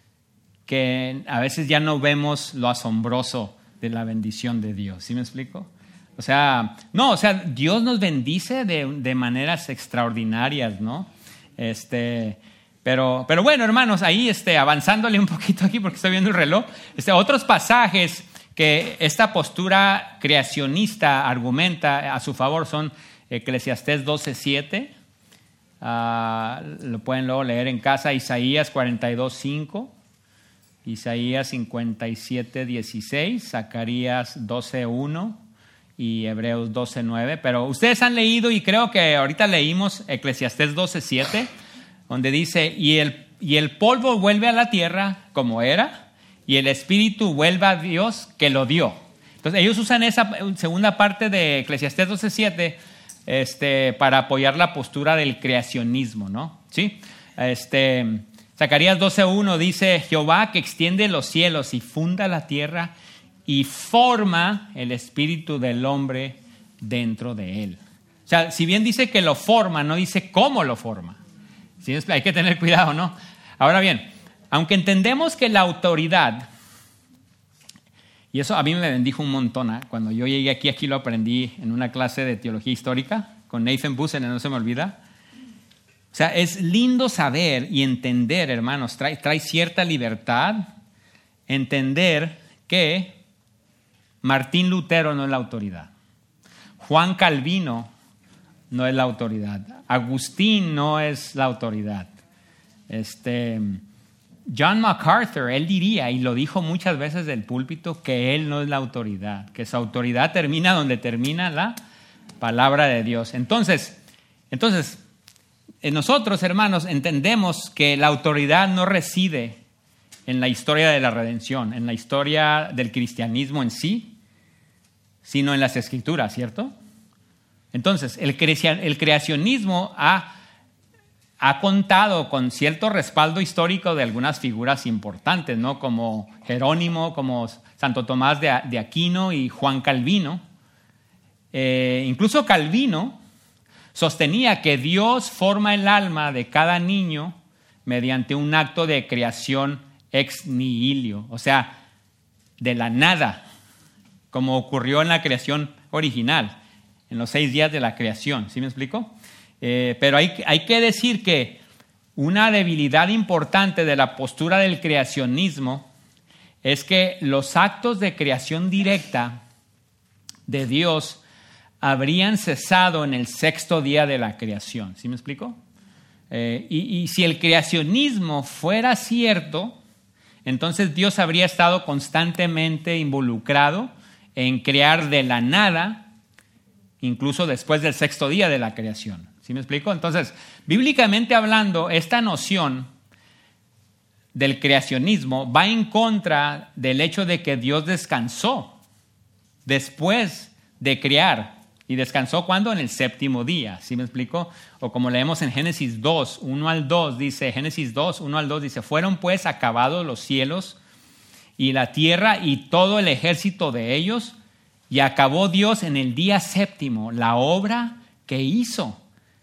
que a veces ya no vemos lo asombroso de la bendición de Dios. ¿Sí me explico? O sea, no, o sea, Dios nos bendice de, de maneras extraordinarias, ¿no? Este... Pero, pero bueno, hermanos, ahí este, avanzándole un poquito aquí porque estoy viendo el reloj, este, otros pasajes que esta postura creacionista argumenta a su favor son Eclesiastés doce siete, uh, lo pueden luego leer en casa, Isaías cuarenta y dos cinco, Isaías cincuenta y siete dieciséis, Zacarías doce uno y Hebreos doce nueve. Pero ustedes han leído y creo que ahorita leímos Eclesiastés doce siete, donde dice, y el, y el polvo vuelve a la tierra como era, y el espíritu vuelve a Dios que lo dio. Entonces ellos usan esa segunda parte de Eclesiastés doce siete este, para apoyar la postura del creacionismo, ¿no? ¿Sí? Este, Zacarías doce uno dice, Jehová que extiende los cielos y funda la tierra y forma el espíritu del hombre dentro de él. O sea, si bien dice que lo forma, no dice cómo lo forma. ¿Sí? Hay que tener cuidado, ¿no? Ahora bien, aunque entendemos que la autoridad, y eso a mí me bendijo un montón, ¿eh? Cuando yo llegué aquí, aquí lo aprendí en una clase de teología histórica con Nathan Bussen, no se me olvida. O sea, es lindo saber y entender, hermanos, trae, trae cierta libertad entender que Martín Lutero no es la autoridad, Juan Calvino no es la autoridad, Agustín no es la autoridad. Este, John MacArthur, él diría, y lo dijo muchas veces del púlpito, que él no es la autoridad, que su autoridad termina donde termina la palabra de Dios. Entonces, entonces nosotros, hermanos, entendemos que la autoridad no reside en la historia de la redención, en la historia del cristianismo en sí, sino en las Escrituras, ¿cierto? Entonces, el creacionismo ha ha contado con cierto respaldo histórico de algunas figuras importantes, ¿no? Como Jerónimo, como Santo Tomás de, de Aquino y Juan Calvino. Eh, incluso Calvino sostenía que Dios forma el alma de cada niño mediante un acto de creación ex nihilo, o sea, de la nada, como ocurrió en la creación original, en los seis días de la creación. ¿Sí me explico? Eh, pero hay, hay que decir que una debilidad importante de la postura del creacionismo es que los actos de creación directa de Dios habrían cesado en el sexto día de la creación. ¿Sí me explico? Eh, y, y si el creacionismo fuera cierto, entonces Dios habría estado constantemente involucrado en crear de la nada, incluso después del sexto día de la creación. ¿Sí me explico? Entonces, bíblicamente hablando, esta noción del creacionismo va en contra del hecho de que Dios descansó después de crear. ¿Y descansó cuándo? En el séptimo día. ¿Sí me explico? O como leemos en Génesis dos, uno al dos, dice, Génesis dos, uno al dos, dice, fueron pues acabados los cielos y la tierra y todo el ejército de ellos, y acabó Dios en el día séptimo la obra que hizo.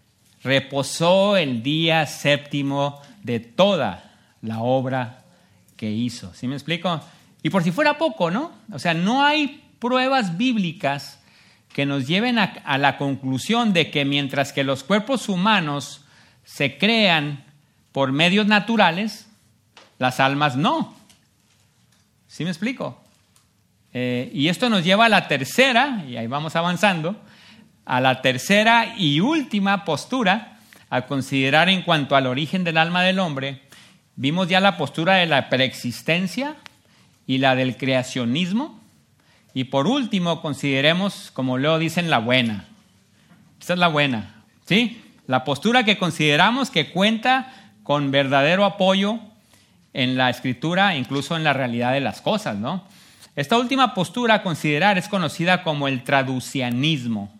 Reposó el día séptimo de toda la obra que hizo. ¿Sí me explico? Y por si fuera poco, ¿no? O sea, no hay pruebas bíblicas que nos lleven a, a la conclusión de que mientras que los cuerpos humanos se crean por medios naturales, las almas no. ¿Sí me explico? Eh, y esto nos lleva a la tercera, y ahí vamos avanzando, a la tercera y última postura a considerar en cuanto al origen del alma del hombre. Vimos ya la postura de la preexistencia y la del creacionismo. Y por último, consideremos, como luego dicen, la buena. Esta es la buena, ¿sí? La postura que consideramos que cuenta con verdadero apoyo en la Escritura, incluso en la realidad de las cosas, ¿no? Esta última postura a considerar es conocida como el traducianismo.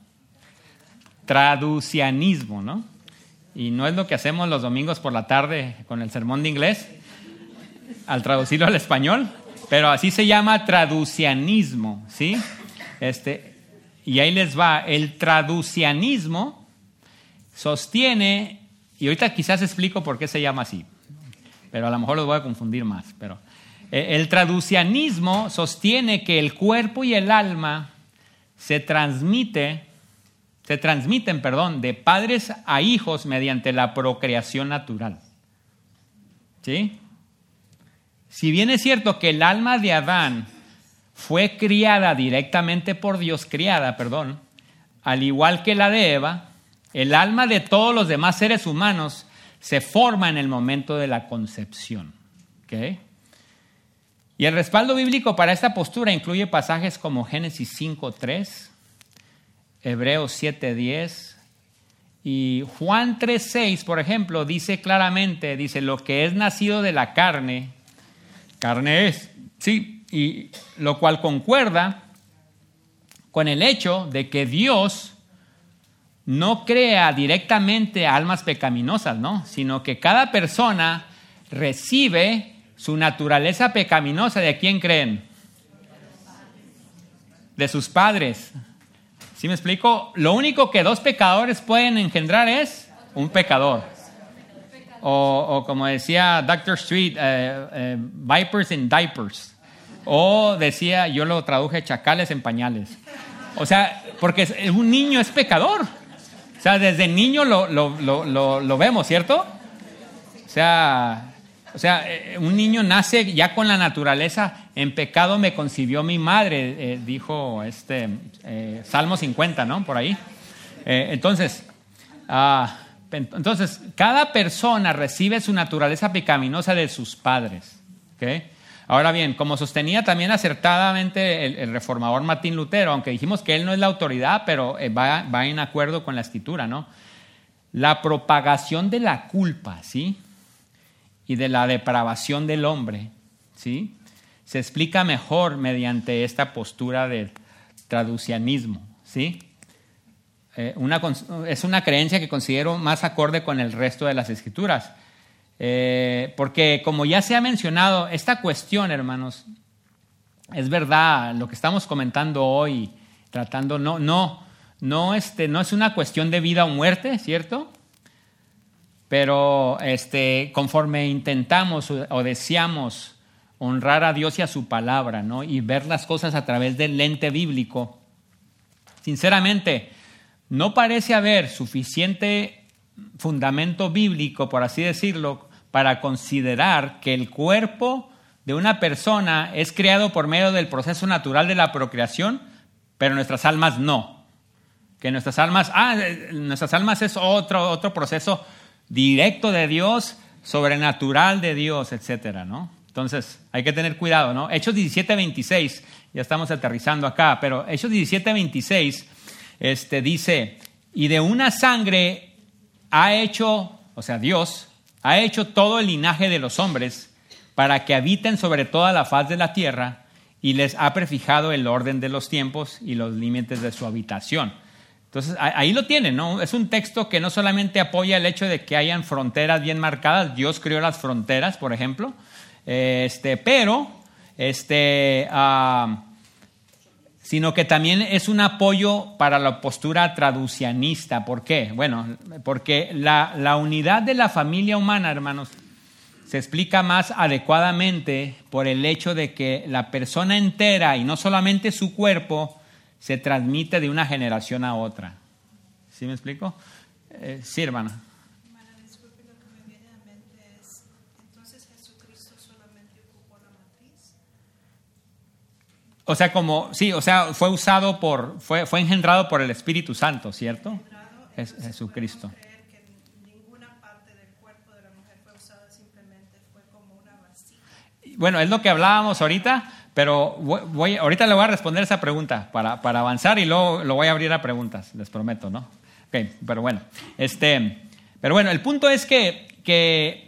Traducianismo, ¿no? Y no es lo que hacemos los domingos por la tarde con el sermón de inglés, al traducirlo al español, pero así se llama traducianismo, ¿sí? Este, y ahí les va. El traducianismo sostiene, y ahorita quizás explico por qué se llama así, pero a lo mejor los voy a confundir más. Pero el traducianismo sostiene que el cuerpo y el alma se transmite, se transmiten, perdón, de padres a hijos mediante la procreación natural. ¿Sí? Si bien es cierto que el alma de Adán fue criada directamente por Dios, criada, perdón, al igual que la de Eva, el alma de todos los demás seres humanos se forma en el momento de la concepción. ¿Okay? Y el respaldo bíblico para esta postura incluye pasajes como Génesis cinco tres, Hebreos siete diez y Juan tres seis, por ejemplo, dice claramente, dice, lo que es nacido de la carne, carne es, sí, y lo cual concuerda con el hecho de que Dios no crea directamente almas pecaminosas, ¿no? Sino que cada persona recibe su naturaleza pecaminosa. ¿De quién creen? De sus padres. ¿Sí me explico? Lo único que dos pecadores pueden engendrar es un pecador. O, o como decía doctor Street, eh, eh, vipers in diapers. O decía, yo lo traduje, chacales en pañales. O sea, porque un niño es pecador. O sea, desde niño lo, lo, lo, lo, lo vemos, ¿cierto? O sea, o sea, un niño nace ya con la naturaleza. En pecado me concibió mi madre, eh, dijo este eh, Salmo cincuenta, ¿no? Por ahí. Eh, entonces, ah, entonces, cada persona recibe su naturaleza pecaminosa de sus padres. ¿Okay? Ahora bien, como sostenía también acertadamente el, el reformador Martín Lutero, aunque dijimos que él no es la autoridad, pero va, va en acuerdo con la Escritura, ¿no? La propagación de la culpa, ¿sí? Y de la depravación del hombre, ¿sí? Se explica mejor mediante esta postura del traducianismo, ¿sí? eh, una, es una creencia que considero más acorde con el resto de las Escrituras. Eh, porque como ya se ha mencionado, esta cuestión, hermanos, es verdad, lo que estamos comentando hoy, tratando, no, no, no, este, no es una cuestión de vida o muerte, ¿cierto? Pero este, conforme intentamos o, o deseamos honrar a Dios y a su palabra, ¿no? Y ver las cosas a través del lente bíblico, sinceramente, no parece haber suficiente fundamento bíblico, por así decirlo, para considerar que el cuerpo de una persona es creado por medio del proceso natural de la procreación, pero nuestras almas no. Que nuestras almas, ah, nuestras almas es otro, otro proceso directo de Dios, sobrenatural de Dios, etcétera, ¿no? Entonces, hay que tener cuidado, ¿no? Hechos diecisiete veintiséis, ya estamos aterrizando acá, pero Hechos diecisiete veintiséis este, dice, y de una sangre ha hecho, o sea, Dios, ha hecho todo el linaje de los hombres para que habiten sobre toda la faz de la tierra y les ha prefijado el orden de los tiempos y los límites de su habitación. Entonces, ahí lo tienen, ¿no? Es un texto que no solamente apoya el hecho de que hayan fronteras bien marcadas, Dios creó las fronteras, por ejemplo, este, pero, este, uh, sino que también es un apoyo para la postura traducianista. ¿Por qué? Bueno, porque la, la unidad de la familia humana, hermanos, se explica más adecuadamente por el hecho de que la persona entera y no solamente su cuerpo se transmite de una generación a otra. ¿Sí me explico? Eh, sí, hermana. Hermana, disculpe, lo que me viene a la mente es, ¿entonces Jesucristo solamente ocupó la matriz? O sea, como, sí, o sea, fue usado por, fue, fue engendrado por el Espíritu Santo, ¿cierto? Engendrado, Es Jesucristo. Creer que ninguna parte del cuerpo de la mujer fue usada, simplemente fue como una vasija. Bueno, es lo que hablábamos ahorita, pero voy, voy, ahorita le voy a responder esa pregunta para, para avanzar y luego lo voy a abrir a preguntas, les prometo, ¿no? Ok, pero bueno, este, pero bueno, el punto es que, que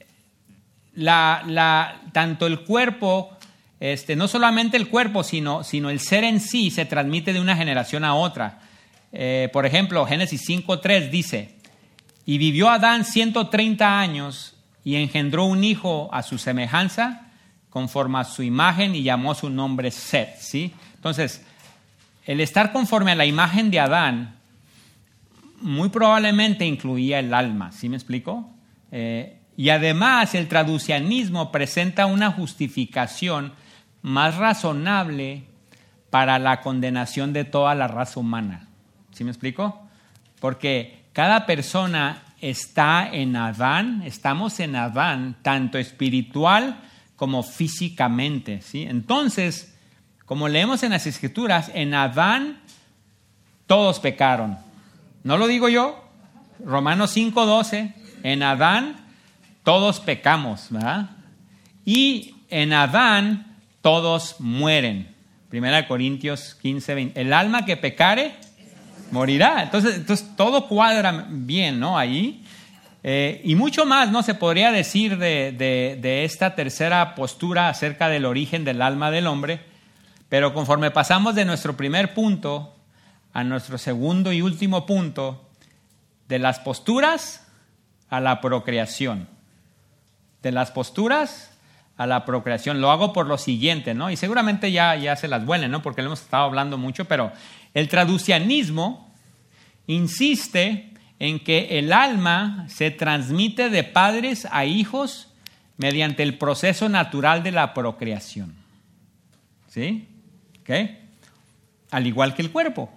la, la, tanto el cuerpo, este, no solamente el cuerpo, sino, sino el ser en sí se transmite de una generación a otra. Eh, por ejemplo, Génesis cinco tres dice, y vivió Adán ciento treinta años y engendró un hijo a su semejanza, conforme a su imagen, y llamó su nombre Set, ¿sí? Entonces, el estar conforme a la imagen de Adán muy probablemente incluía el alma, ¿sí me explico? Eh, y además el traducianismo presenta una justificación más razonable para la condenación de toda la raza humana, ¿sí me explico? Porque cada persona está en Adán, estamos en Adán, tanto espiritual como físicamente, ¿sí? Entonces, como leemos en las Escrituras, en Adán todos pecaron. No lo digo yo, Romanos cinco doce, en Adán todos pecamos, ¿verdad? Y en Adán todos mueren. Primera de Corintios quince veinte, el alma que pecare morirá. Entonces, entonces todo cuadra bien, ¿no? Ahí. Eh, y mucho más, ¿no? Se podría decir de, de, de esta tercera postura acerca del origen del alma del hombre, pero conforme pasamos de nuestro primer punto a nuestro segundo y último punto, de las posturas a la procreación. De las posturas a la procreación. Lo hago por lo siguiente, ¿no? Y seguramente ya, ya se las vuelen, ¿no? Porque lo hemos estado hablando mucho, pero el traducianismo insiste en que el alma se transmite de padres a hijos mediante el proceso natural de la procreación. ¿Sí? ¿Ok? Al igual que el cuerpo.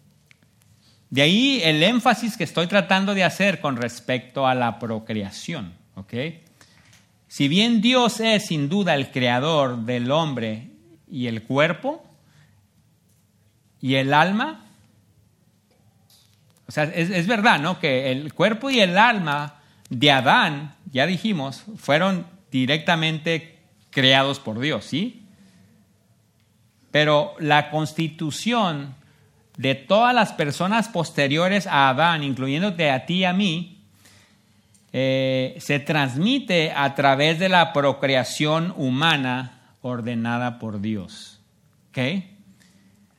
De ahí el énfasis que estoy tratando de hacer con respecto a la procreación. ¿Ok? Si bien Dios es sin duda el creador del hombre y el cuerpo y el alma, o sea, es, es verdad, ¿no? Que el cuerpo y el alma de Adán, ya dijimos, fueron directamente creados por Dios, ¿sí? Pero la constitución de todas las personas posteriores a Adán, incluyéndote a ti y a mí, eh, se transmite a través de la procreación humana ordenada por Dios, ¿ok?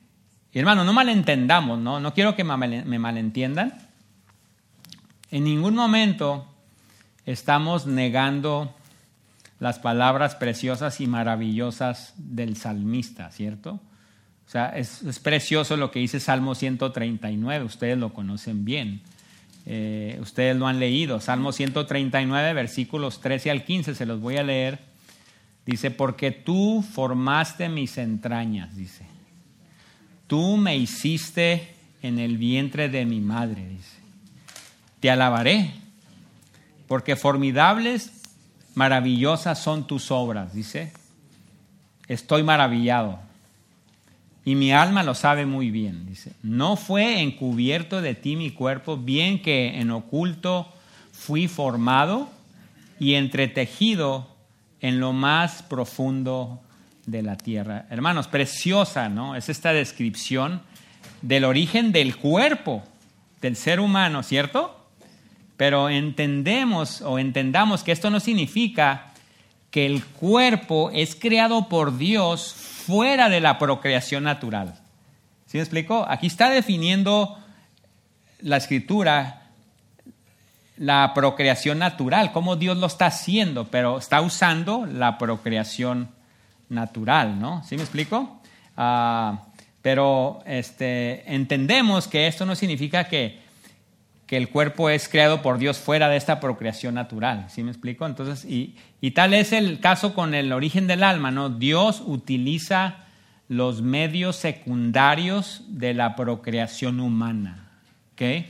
Y hermano, no malentendamos, ¿no? No quiero que me malentiendan. En ningún momento estamos negando las palabras preciosas y maravillosas del salmista, ¿cierto? O sea, es, es precioso lo que dice Salmo ciento treinta y nueve, ustedes lo conocen bien, eh, ustedes lo han leído. Salmo ciento treinta y nueve, versículos trece al quince, se los voy a leer. Dice, porque tú formaste mis entrañas, dice. Tú me hiciste en el vientre de mi madre, dice. Te alabaré, porque formidables, maravillosas son tus obras, dice. Estoy maravillado. Y mi alma lo sabe muy bien, dice. No fue encubierto de ti mi cuerpo, bien que en oculto fui formado y entretejido en lo más profundo de la tierra. Hermanos, preciosa, ¿no? Es esta descripción del origen del cuerpo del ser humano, ¿cierto? Pero entendemos o entendamos que esto no significa que el cuerpo es creado por Dios fuera de la procreación natural. ¿Sí me explico? Aquí está definiendo la Escritura la procreación natural, cómo Dios lo está haciendo, pero está usando la procreación natural, ¿no? ¿Sí me explico? Uh, pero este, entendemos que esto no significa que, que el cuerpo es creado por Dios fuera de esta procreación natural. ¿Sí me explico? Entonces, y, y tal es el caso con el origen del alma, ¿no? Dios utiliza los medios secundarios de la procreación humana, ¿ok?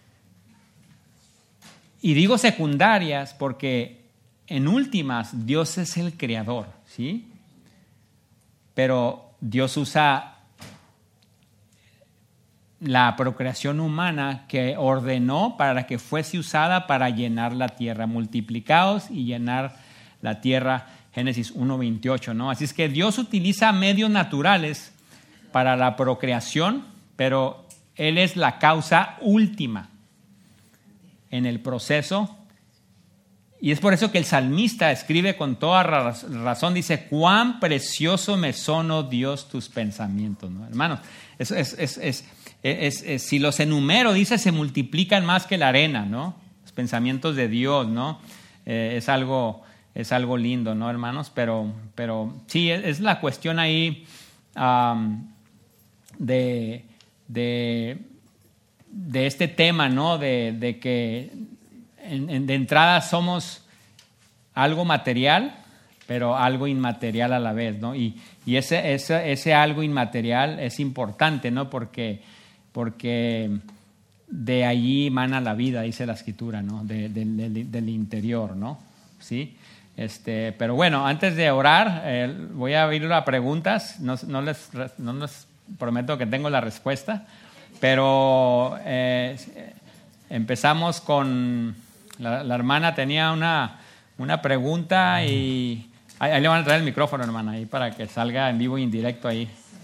Y digo secundarias porque en últimas Dios es el creador, ¿sí? Pero Dios usa la procreación humana que ordenó para que fuese usada para llenar la tierra. Multiplicaos y llenar la tierra, Génesis uno veintiocho, ¿no? Así es que Dios utiliza medios naturales para la procreación, pero Él es la causa última en el proceso. Y es por eso que el salmista escribe con toda razón, dice, cuán precioso me son, oh Dios, tus pensamientos, ¿no? Hermanos, es, es, es, es, es, es, si los enumero, dice, se multiplican más que la arena, ¿no? Los pensamientos de Dios, ¿no? Eh, es algo, es algo lindo, ¿no, hermanos? Pero, pero sí, es, es la cuestión ahí um, de... de de este tema, ¿no? De, de que en, en, de entrada somos algo material, pero algo inmaterial a la vez, ¿no? Y, y ese, ese, ese algo inmaterial es importante, ¿no? Porque, porque de allí emana la vida, dice la Escritura, ¿no? De, de, de, del interior, ¿no? ¿Sí? Este, pero bueno, antes de orar, eh, voy a abrir las preguntas. No, no, les, no les prometo que tengo la respuesta. Pero eh, empezamos con, la, la hermana tenía una, una pregunta y ahí, ahí le van a traer el micrófono, hermana, ahí para que salga en vivo e indirecto ahí.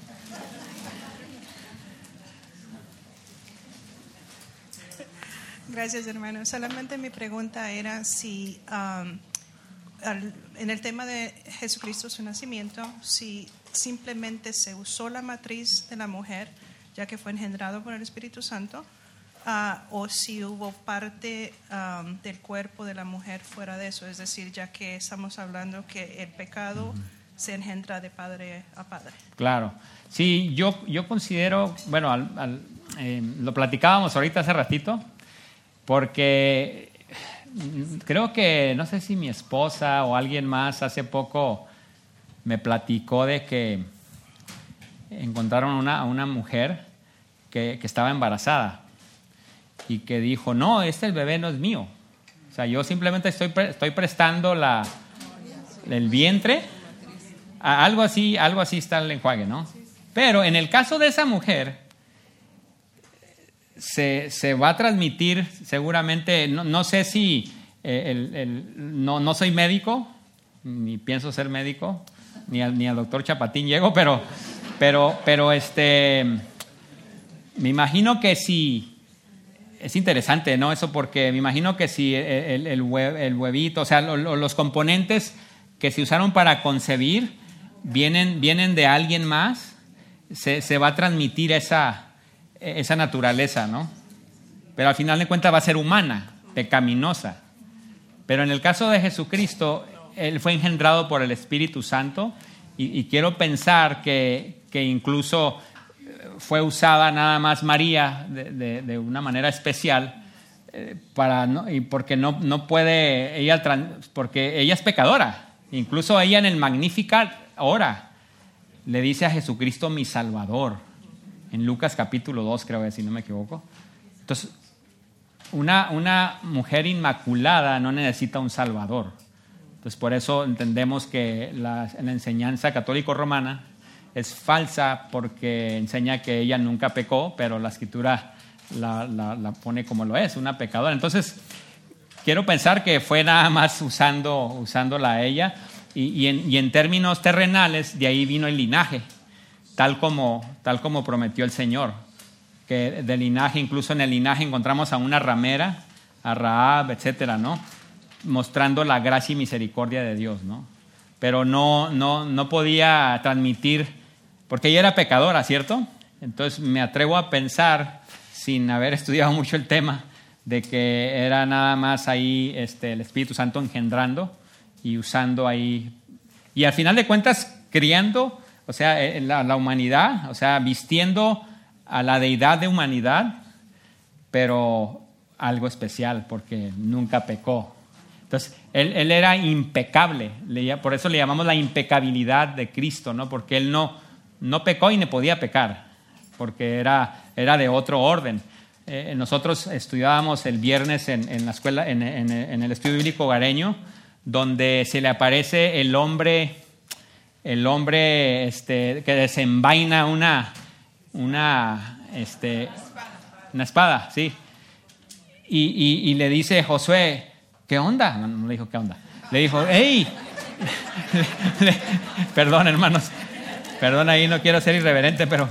Gracias, hermano. Solamente mi pregunta era si um, al, en el tema de Jesucristo, su nacimiento, si simplemente se usó la matriz de la mujer, ya que fue engendrado por el Espíritu Santo, uh, o si hubo parte um, del cuerpo de la mujer fuera de eso, es decir, ya que estamos hablando que el pecado uh-huh. se engendra de padre a padre. Claro, sí, yo, yo considero, bueno, al, al, eh, lo platicábamos ahorita hace ratito, porque creo que, no sé si mi esposa o alguien más hace poco me platicó de que encontraron una, a una mujer que, que estaba embarazada y que dijo, no, este el bebé no es mío. O sea, yo simplemente estoy, pre, estoy prestando la, el vientre. A, algo así, algo así está el enjuague, ¿no? Pero en el caso de esa mujer, se, se va a transmitir seguramente, no, no sé si, eh, el, el, no, no soy médico, ni pienso ser médico, ni al, ni al doctor Chapatín llego, pero... Pero, pero este, me imagino que si, es interesante, ¿no? Eso porque me imagino que si el, el, hue, el huevito, o sea, lo, lo, los componentes que se usaron para concebir vienen, vienen de alguien más, se, se va a transmitir esa, esa naturaleza, ¿no? Pero al final de cuentas va a ser humana, pecaminosa. Pero en el caso de Jesucristo, Él fue engendrado por el Espíritu Santo y, y quiero pensar que, que incluso fue usada nada más María de, de, de una manera especial eh, para no, y porque no, no puede ella, porque ella es pecadora. Incluso ella en el Magnificat ora, le dice a Jesucristo mi Salvador, en Lucas capítulo dos, creo que si no me equivoco. Entonces, una, una mujer inmaculada no necesita un Salvador. Entonces, por eso entendemos que la, la enseñanza católico-romana es falsa porque enseña que ella nunca pecó, pero la Escritura la, la, la pone como lo es, una pecadora. Entonces, quiero pensar que fue nada más usando, usándola a ella y, y, en, y en términos terrenales, de ahí vino el linaje, tal como, tal como prometió el Señor. Que del linaje, incluso en el linaje encontramos a una ramera, a Rahab, etcétera, ¿no? Mostrando la gracia y misericordia de Dios, ¿no? Pero no, no, no podía transmitir, porque ella era pecadora, ¿cierto? Entonces me atrevo a pensar, sin haber estudiado mucho el tema, de que era nada más ahí este, el Espíritu Santo engendrando y usando ahí, y al final de cuentas criando, o sea, la, la humanidad, o sea, vistiendo a la deidad de humanidad, pero algo especial, porque nunca pecó. Entonces, él, él era impecable, por eso le llamamos la impecabilidad de Cristo, ¿no? Porque él no, no pecó y no podía pecar, porque era, era de otro orden. Eh, nosotros estudiábamos el viernes en, en la escuela, en, en, en el estudio bíblico hogareño, donde se le aparece el hombre, el hombre este, que desenvaina una, una, este, una espada, sí, y, y, y le dice Josué, ¿qué onda? No, no le dijo qué onda. Le dijo, hey, le, le, perdón hermanos, perdón ahí, no quiero ser irreverente, pero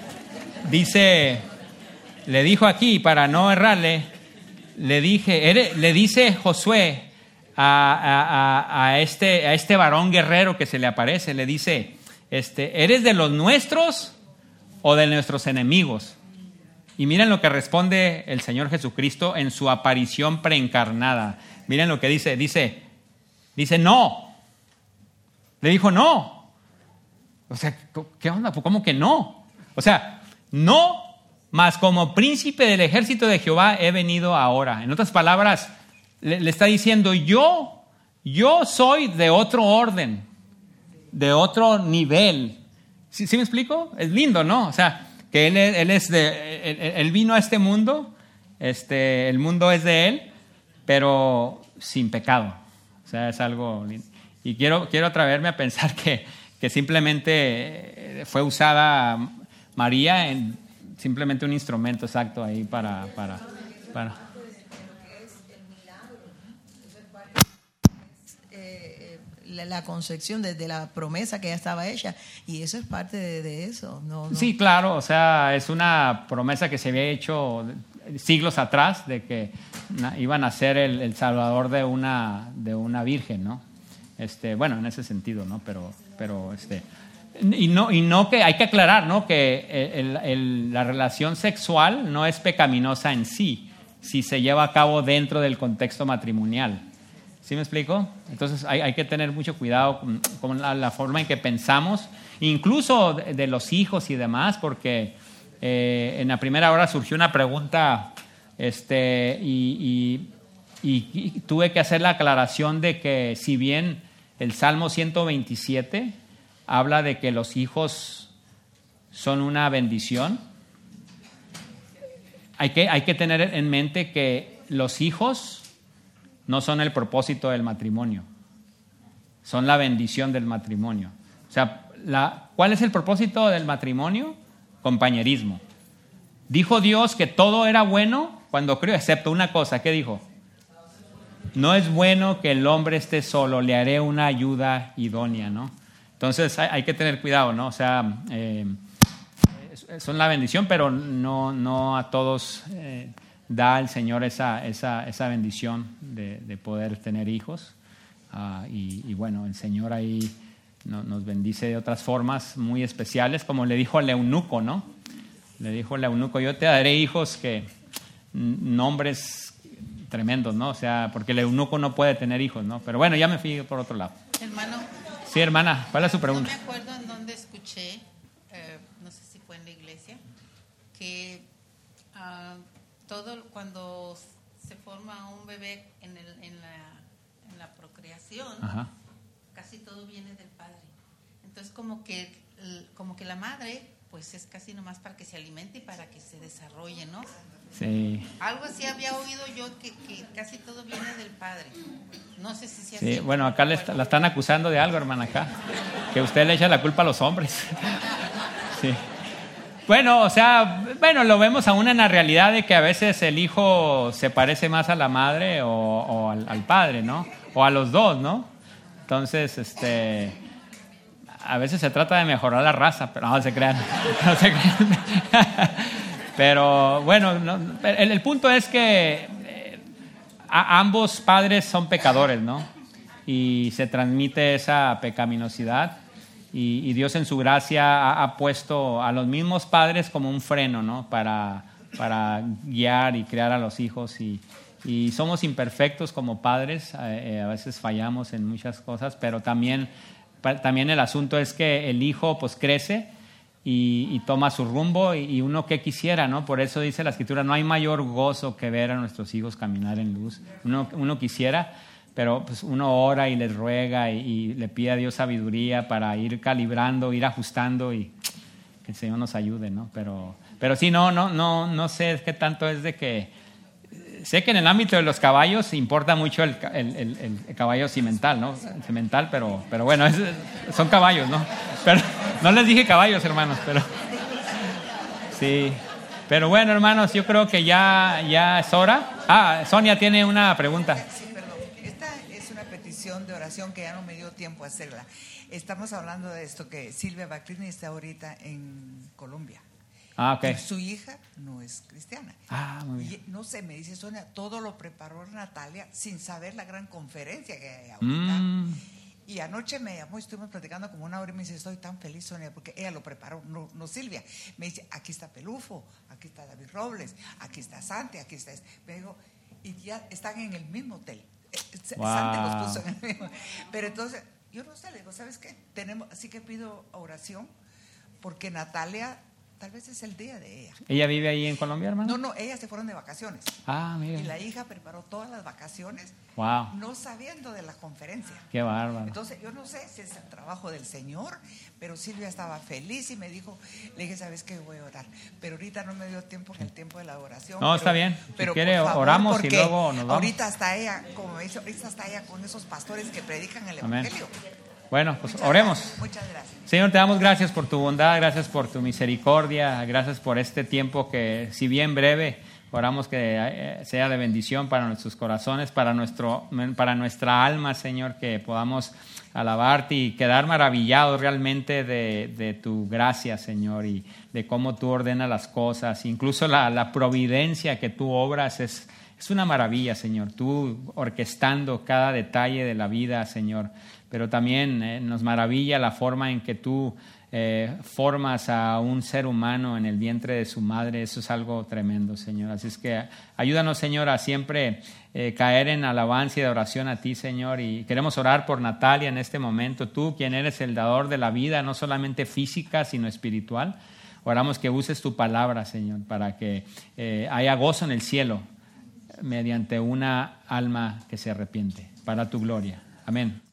dice, le dijo aquí, para no errarle, le dije, eres, le dice Josué a, a, a, este, a este varón guerrero que se le aparece, le dice, este, ¿eres de los nuestros o de nuestros enemigos? Y miren lo que responde el Señor Jesucristo en su aparición preencarnada. Miren lo que dice, dice, dice no. Le dijo no. O sea, ¿qué onda? ¿Cómo que no? O sea, no, mas como príncipe del ejército de Jehová he venido ahora. En otras palabras, le, le está diciendo, yo, yo soy de otro orden, de otro nivel. ¿Sí, sí me explico? Es lindo, ¿no? O sea, que él, él es de, él, él vino a este mundo, este, el mundo es de él, pero sin pecado. O sea, es algo lindo. Y quiero, quiero atreverme a pensar que, que simplemente fue usada María en simplemente un instrumento exacto ahí para... para, para. La, la concepción desde de la promesa que ya estaba hecha, y eso es parte de, de eso. No, no. Sí, claro, o sea, es una promesa que se había hecho siglos atrás de que na, iban a ser el, el salvador de una, de una virgen, ¿no? Este, bueno, en ese sentido, ¿no? Pero, pero este, y no, y no que hay que aclarar, ¿no? Que el, el, la relación sexual no es pecaminosa en sí, si se lleva a cabo dentro del contexto matrimonial. ¿Sí me explico? Entonces hay, hay que tener mucho cuidado con, con la, la forma en que pensamos, incluso de, de los hijos y demás, porque eh, en la primera hora surgió una pregunta este, y, y, y, y tuve que hacer la aclaración de que si bien el Salmo ciento veintisiete habla de que los hijos son una bendición, hay que, hay que tener en mente que los hijos no son el propósito del matrimonio, son la bendición del matrimonio. O sea, la, ¿cuál es el propósito del matrimonio? Compañerismo. Dijo Dios que todo era bueno cuando creó, excepto una cosa. ¿Qué dijo? No es bueno que el hombre esté solo, le haré una ayuda idónea, ¿no? Entonces hay, hay que tener cuidado, ¿no? O sea, eh, son la bendición, pero no, no a todos... Eh, da al Señor esa, esa, esa bendición de, de poder tener hijos. Uh, y, y bueno, el Señor ahí no, nos bendice de otras formas muy especiales, como le dijo al eunuco, ¿no? Le dijo al eunuco, yo te daré hijos que nombres tremendos, ¿no? O sea, porque el eunuco no puede tener hijos, ¿no? Pero bueno, ya me fui por otro lado. Hermano. Sí, hermana, ¿cuál es su pregunta? No me acuerdo en dónde escuché, eh, no sé si fue en la iglesia, que uh, todo cuando se forma un bebé en, el, en, la, en la procreación, Ajá. casi todo viene del padre. Entonces como que, como que la madre, pues es casi nomás para que se alimente y para que se desarrolle, ¿no? Sí. Algo así había oído yo, que, que casi todo viene del padre. No sé si sea Sí, así. bueno, acá le está, la están acusando de algo, hermana, acá. Que usted le echa la culpa a los hombres. Sí. Bueno, o sea, bueno, lo vemos aún en la realidad de que a veces el hijo se parece más a la madre o, o al, al padre, ¿no? O a los dos, ¿no? Entonces, este, a veces se trata de mejorar la raza, pero no se crean, no se crean. Pero bueno, no, el, el punto es que eh, a, ambos padres son pecadores, ¿no? Y se transmite esa pecaminosidad. Y, y Dios en su gracia ha, ha puesto a los mismos padres como un freno, ¿no? Para, para guiar y criar a los hijos. Y, y somos imperfectos como padres, eh, a veces fallamos en muchas cosas, pero también, pa, también el asunto es que el hijo pues crece y, y toma su rumbo, y, y uno que quisiera, ¿no? Por eso dice la Escritura, no hay mayor gozo que ver a nuestros hijos caminar en luz. Uno, uno quisiera... Pero pues uno ora y les ruega y, y le pide a Dios sabiduría para ir calibrando, ir ajustando y que el Señor nos ayude, ¿no? Pero, pero sí, no, no, no, no sé qué tanto es de que... Sé que en el ámbito de los caballos importa mucho el, el, el, el caballo cimental, ¿no? El cimental, pero, pero bueno, es, son caballos, ¿no? Pero no les dije caballos, hermanos, pero... Sí. Pero bueno, hermanos, yo creo que ya, ya es hora. Ah, Sonia tiene una pregunta. De oración que ya no me dio tiempo a hacerla. Estamos hablando de esto, que Silvia Baclini está ahorita en Colombia. Ah, ok. Y su hija no es cristiana. Ah, muy bien. Y, no sé, me dice Sonia, todo lo preparó Natalia sin saber la gran conferencia que hay ahorita. Mm. Y anoche me llamó y estuvimos platicando como una hora y me dice, estoy tan feliz, Sonia, porque ella lo preparó, no, no Silvia. Me dice, aquí está Pelufo, aquí está David Robles, aquí está Santi, aquí está... Este. Me dijo, y ya están en el mismo hotel. Wow. Santi los puso en el mismo. Pero entonces, yo no sé, le digo, ¿sabes qué? Tenemos, así que pido oración porque Natalia, tal vez es el día de ella. ¿Ella vive ahí en Colombia, hermano? No, no, ellas se fueron de vacaciones. Ah, mira. Y la hija preparó todas las vacaciones, wow, no sabiendo de la conferencia. Qué bárbaro. Entonces, yo no sé si es el trabajo del Señor, pero Silvia estaba feliz y me dijo, le dije, ¿sabes qué? Voy a orar. Pero ahorita no me dio tiempo en el tiempo de la oración. No, pero, está bien. Si pero quiere, por favor, oramos y luego nos vamos. Ahorita está ella, como dice, ahorita está ella con esos pastores que predican el Amén. Evangelio. Bueno, pues Muchas oremos. Gracias, muchas gracias. Señor, te damos gracias por tu bondad, gracias por tu misericordia, gracias por este tiempo que, si bien breve, oramos que sea de bendición para nuestros corazones, para, nuestro, para nuestra alma, Señor, que podamos alabarte y quedar maravillados realmente de, de tu gracia, Señor, y de cómo tú ordenas las cosas. Incluso la, la providencia que tú obras es, es una maravilla, Señor, tú orquestando cada detalle de la vida, Señor. Pero también eh, nos maravilla la forma en que tú eh, formas a un ser humano en el vientre de su madre. Eso es algo tremendo, Señor. Así es que ayúdanos, Señor, a siempre eh, caer en alabanza y de oración a ti, Señor. Y queremos orar por Natalia en este momento. Tú, quien eres el dador de la vida, no solamente física, sino espiritual. Oramos que uses tu palabra, Señor, para que eh, haya gozo en el cielo mediante una alma que se arrepiente. Para tu gloria. Amén.